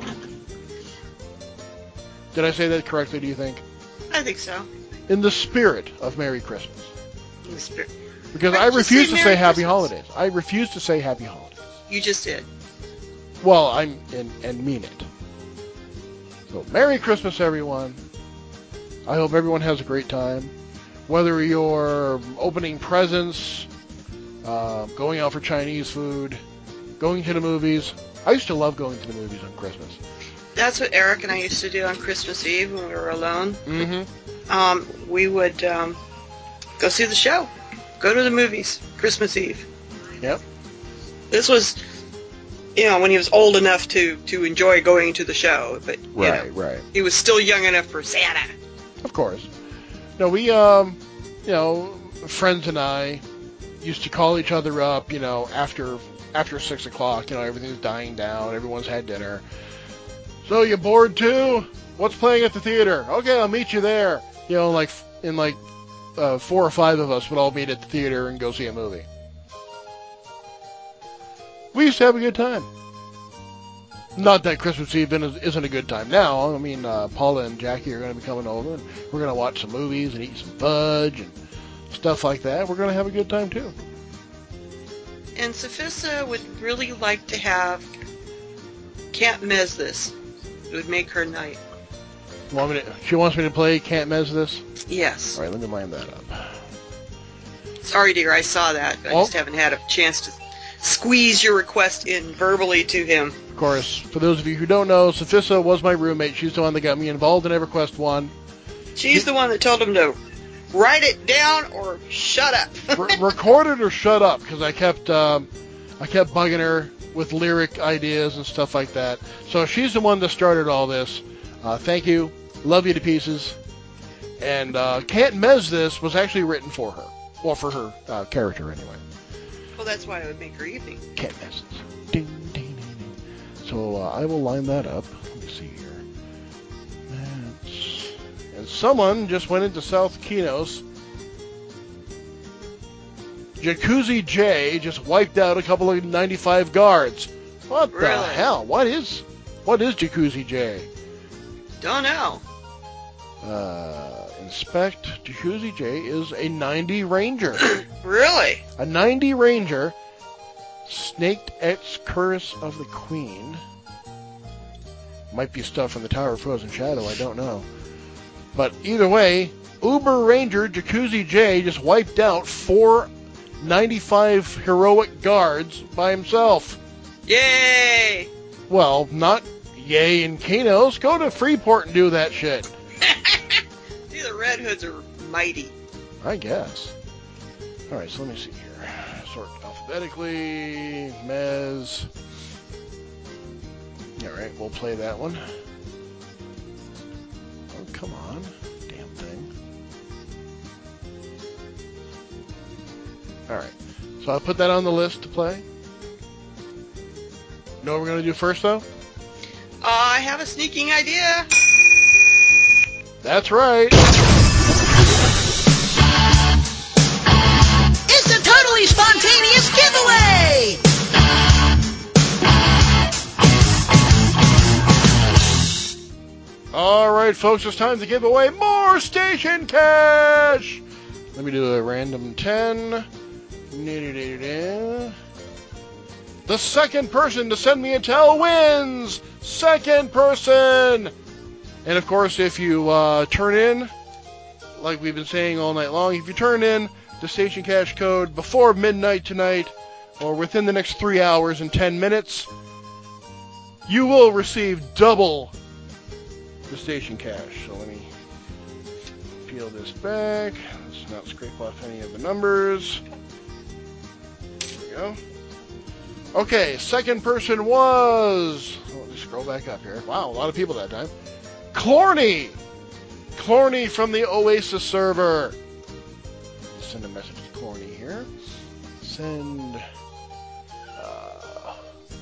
Did I say that correctly, do you think? I think so. In the spirit of Merry Christmas. In the spirit. Because Why I did you refuse say to Merry say Happy Christmas? Holidays. I refuse to say Happy Holidays. You just did. Well, I'm and, and mean it. So, Merry Christmas, everyone. I hope everyone has a great time. Whether you're opening presents, uh, going out for Chinese food, going to the movies. I used to love going to the movies on Christmas. That's what Eric and I used to do on Christmas Eve when we were alone. Mm-hmm. Um, we would um, go see the show, go to the movies, Christmas Eve. Yep. This was, you know, when he was old enough to, to enjoy going to the show, but you Right, know, right. he was still young enough for Santa. Of course. No, we, um, you know, friends and I used to call each other up, you know, after after six o'clock. You know, everything's dying down. Everyone's had dinner. So, you bored too? What's playing at the theater? Okay, I'll meet you there. You know, like in like uh, four or five of us would all meet at the theater and go see a movie. We used to have a good time. Not that Christmas Eve isn't a good time now. I mean, uh, Paula and Jackie are going to be coming over, and we're going to watch some movies and eat some fudge and stuff like that. We're going to have a good time, too. And Sophissa would really like to have Can't Mez This. It would make her night. Want me to, she wants me to play Can't Mez This? Yes. All right, let me line that up. Sorry, dear, I saw that. I Oh. just haven't had a chance to squeeze your request in verbally to him. Of course, for those of you who don't know, Sophissa was my roommate. She's the one that got me involved in EverQuest one. She's the one that told him to write it down or shut up. Re- record it or shut up, because I kept um, I kept bugging her with lyric ideas and stuff like that. So she's the one that started all this. Uh, thank you. Love you to pieces. And uh, Can't Mez This was actually written for her. Well, for her uh, character, anyway. Well, that's why it would make her evening. Can't Mez This. Ding, ding, ding, ding. So uh, I will line that up. Let me see here. That's... And someone just went into South Kinos. Jacuzzi J just wiped out a couple of ninety-five guards. What the Really? hell? What is what is Jacuzzi J? Don't know. Uh, inspect. Jacuzzi J is a ninety Ranger. Really? A ninety Ranger. Snaked X Curse of the Queen. Might be stuff from the Tower of Frozen Shadow, I don't know. But either way, Uber Ranger Jacuzzi J just wiped out four ninety-five heroic guards by himself. Yay! Well, not yay in Kinos. Go to Freeport and do that shit. See, the Red Hoods are mighty. I guess. Alright, so let me see here. Sort alphabetically. Mez. Alright, we'll play that one. Oh, come on. Damn thing. Alright. So I'll put that on the list to play. Know what we're going to do first, though? I have a sneaking idea. That's right. It's a totally spontaneous giveaway! Alright, folks, it's time to give away more station cash! Let me do a random ten. The second person to send me a tell wins! Second person! And of course, if you uh, turn in, like we've been saying all night long, if you turn in the station cash code before midnight tonight, or within the next three hours and ten minutes, you will receive double the station cash. So let me peel this back. Let's not scrape off any of the numbers. There we go. Okay, second person was... Oh, let me scroll back up here. Wow, a lot of people that time. Clorny! Clorny from the Oasis server. Let's send a message to Clorny here. Send... Uh,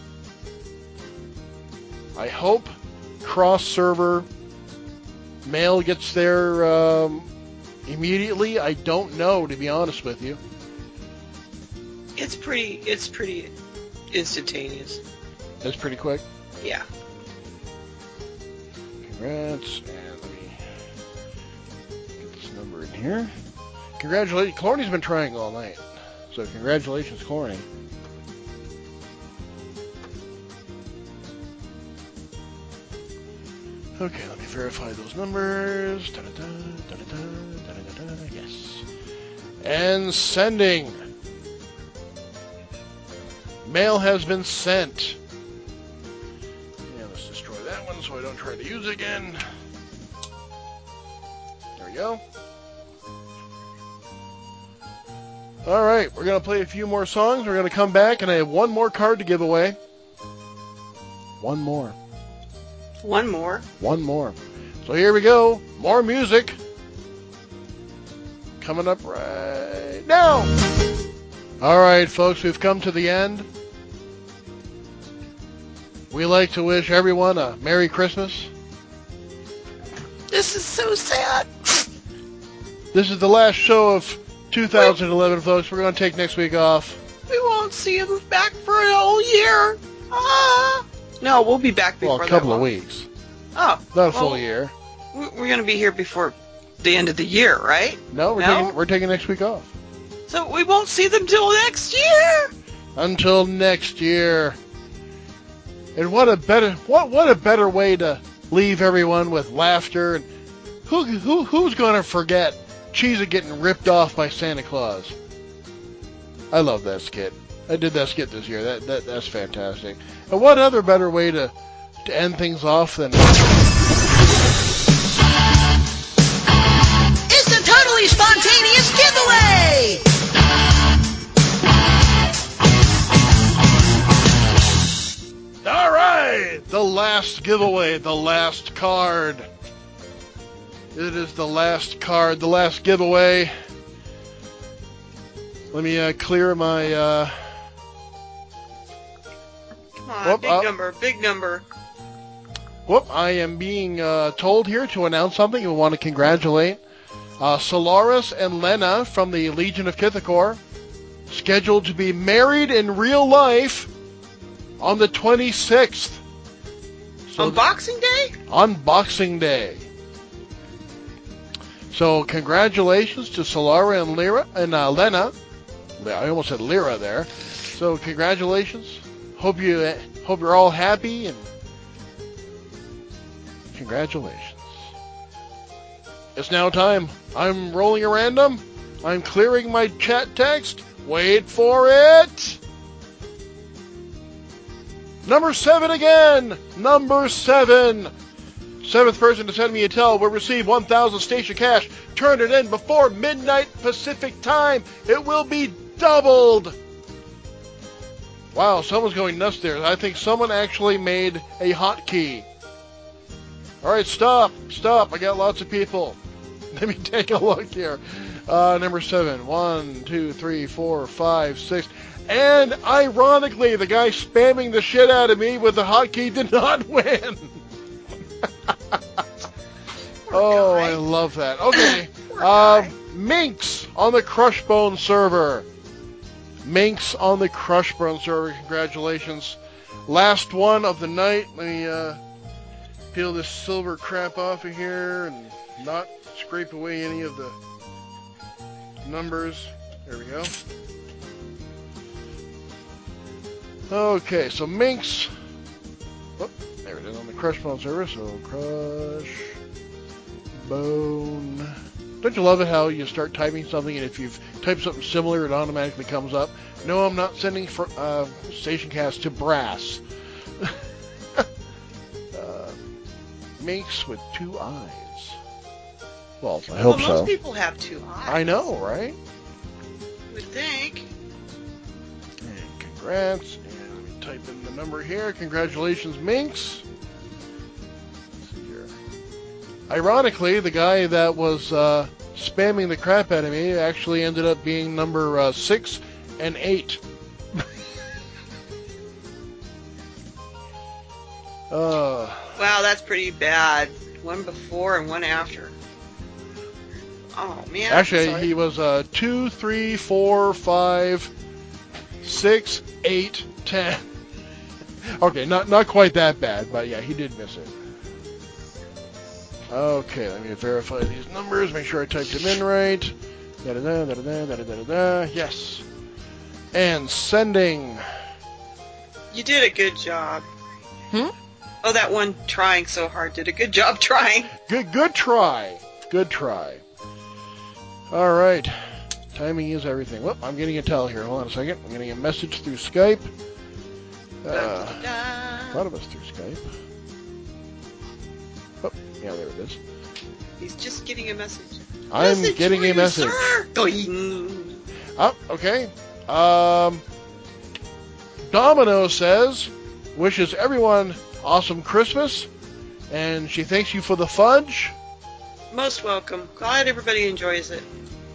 I hope cross-server mail gets there um, immediately. I don't know, to be honest with you. It's pretty. It's pretty instantaneous. That's pretty quick. Yeah. Congrats, and let me get this number in here. Congratulations. Clorny's been trying all night, so congratulations, Clorny. Okay, let me verify those numbers. Da-da-da, da-da-da, da-da-da-da, yes. And sending. Mail has been sent. Yeah, let's destroy that one so I don't try to use it again. There we go. Alright, we're going to play a few more songs. We're going to come back, and I have one more card to give away. One more. One more. One more. So here we go. More music. Coming up right now. Alright, folks, we've come to the end. We like to wish everyone a Merry Christmas. This is so sad. This is the last show of two thousand eleven, folks. We're going to take next week off. We won't see him back for a whole year. Ah. No, we'll be back before Well, a couple that of long. weeks. Oh. Not a full well, year. we- We're going to be here before the end of the year, right? No, we're, No? Taking, we're taking next week off. So we won't see them till next year. Until next year. And what a better what what a better way to leave everyone with laughter. And who who who's going to forget Cheesa getting ripped off by Santa Claus? I love that skit. I did that skit this year. That that that's fantastic. And what other better way to to end things off than It's a totally spontaneous giveaway! all right, the last giveaway, the last card. It is the last card, the last giveaway. Let me uh, clear my. Uh, Come on, Whoop, big uh, number, big number. whoop! I am being uh, told here to announce something. We want to congratulate uh, Solaris and Lena from the Legion of Kithakor, scheduled to be married in real life on the twenty-sixth. So On Boxing Day? on Boxing Day. So congratulations to Solara and Lyra and uh, Lena. I almost said Lyra there. So congratulations. Hope you uh, hope you're all happy and congratulations. It's now time. I'm rolling a random. I'm clearing my chat text. Wait for it. Number seven again. Number seven. Seventh person to send me a tell will receive one thousand station cash. Turn it in before midnight Pacific time. It will be doubled. Wow, someone's going nuts there. I think someone actually made a hotkey. All right, stop, stop. I got lots of people. Let me take a look here. Uh, number seven. One, two, three, four, five, six. And ironically, the guy spamming the shit out of me with the hotkey did not win. Oh, guy. I love that. Okay. Poor Uh, guy. Minx on the Crushbone server. Minx on the Crushbone server. Congratulations. Last one of the night. Let me uh, peel this silver crap off of here and not scrape away any of the numbers. There we go. Okay, so Minx. Oh, there it is on the Crushbone server. So Crush. Bone. Don't you love it how you start typing something and if you've typed something similar, it automatically comes up? No, I'm not sending for, uh, Stationcast to Brass. uh, Minx with two eyes. Well, I hope well, so. most people have two eyes. I know, right? You would think. And congrats. And let me type in the number here. Congratulations, Minx. Ironically, the guy that was uh, spamming the crap out of me actually ended up being number uh, six and eight. uh, Wow, that's pretty bad. One before and one after. Oh, man. actually, sorry. he was uh, two, three, four, five, six, eight, ten. Okay, not not quite that bad, but yeah, he did miss it. Okay, let me verify these numbers, make sure I typed them in right. Da-da-da, da-da-da, da-da-da, da-da. Yes. And sending. You did a good job. Hmm? Oh, that one trying so hard did a good job trying. Good, good try. Good try. All right. Timing is everything. Whoop, I'm getting a tell here. Hold on a second. I'm getting a message through Skype. Uh, a lot of us through Skype. Oh, yeah, there it is. He's just getting a message. I'm Message getting for a you, message. sir. Doing. Oh, okay. Um, Domino says, wishes everyone awesome Christmas, and she thanks you for the fudge. Most welcome. Glad everybody enjoys it.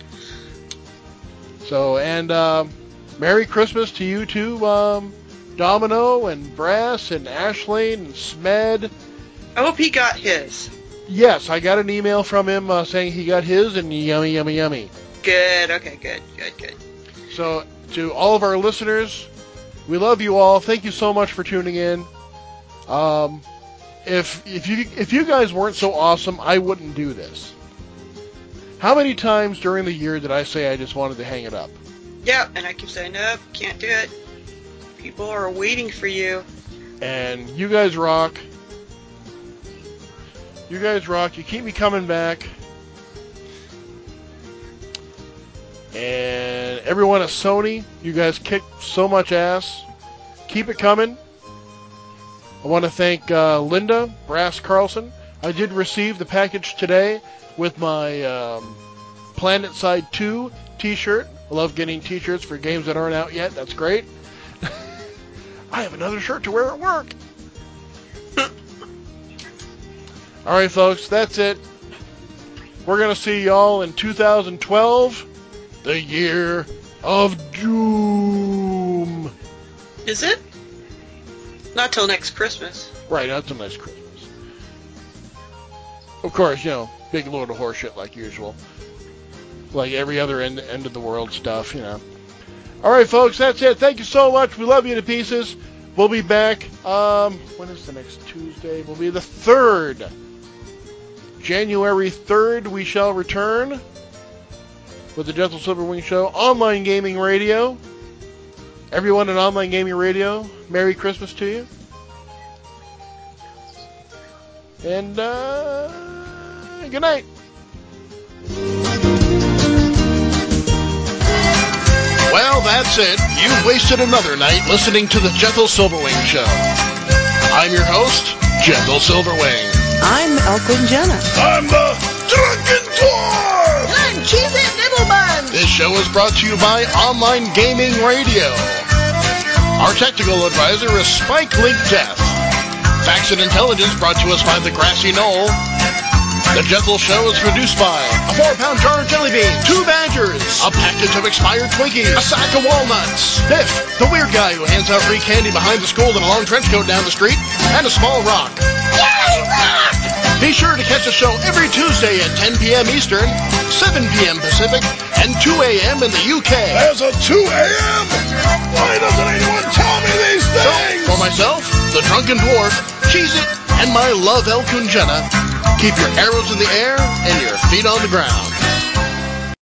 So, and um, Merry Christmas to you too, um, Domino and Brass and Ashley and Smed. I hope he got his. Yes, I got an email from him uh, saying he got his, and yummy, yummy, yummy. Good. Okay, good, good, good. So, to all of our listeners, we love you all. Thank you so much for tuning in. Um, if if you if you guys weren't so awesome, I wouldn't do this. How many times during the year did I say I just wanted to hang it up? Yep, and I keep saying, nope, can't do it. People are waiting for you. And you guys rock. You guys rock. You keep me coming back. And everyone at Sony, you guys kick so much ass. Keep it coming. I want to thank uh, Linda Brass Carlson. I did receive the package today with my um, Planet Side two t-shirt. I love getting t-shirts for games that aren't out yet. That's great. I have another shirt to wear at work. All right, folks, that's it. We're going to see y'all in two thousand twelve, the year of doom. Is it? Not till next Christmas. Right, not till next Christmas. Of course, you know, big load of horseshit like usual. Like every other end, end of the world stuff, you know. All right, folks, that's it. Thank you so much. We love you to pieces. We'll be back. Um, when is the next Tuesday? Will be the third. January third, we shall return with the Gentle Silverwing Show, Online Gaming Radio. Everyone at Online Gaming Radio, Merry Christmas to you. And, uh, good night. Well, that's it. You've wasted another night listening to the Gentle Silverwing Show. I'm your host, Gentle Silverwing. I'm Elquin Jenna. I'm the Drunken Dwarf! I'm Cheez-It Nibblebun. This show is brought to you by Online Gaming Radio. Our technical advisor is Spike Link Death. Facts and Intelligence brought to us by the Grassy Knoll. The Gentle Show is produced by a four-pound jar of jelly beans, two badgers, a package of expired Twinkies, a sack of walnuts, Biff, the weird guy who hands out free candy behind the school in a long trench coat down the street, and a small rock. Yay, rock! Be sure to catch the show every Tuesday at ten p.m. Eastern, seven p.m. Pacific, and two a.m. in the U K. There's a two a.m.? Why doesn't anyone tell me these things? So, for myself, the Drunken Dwarf, Cheez-It, and my love Elquin Jenna, keep your arrows in the air and your feet on the ground.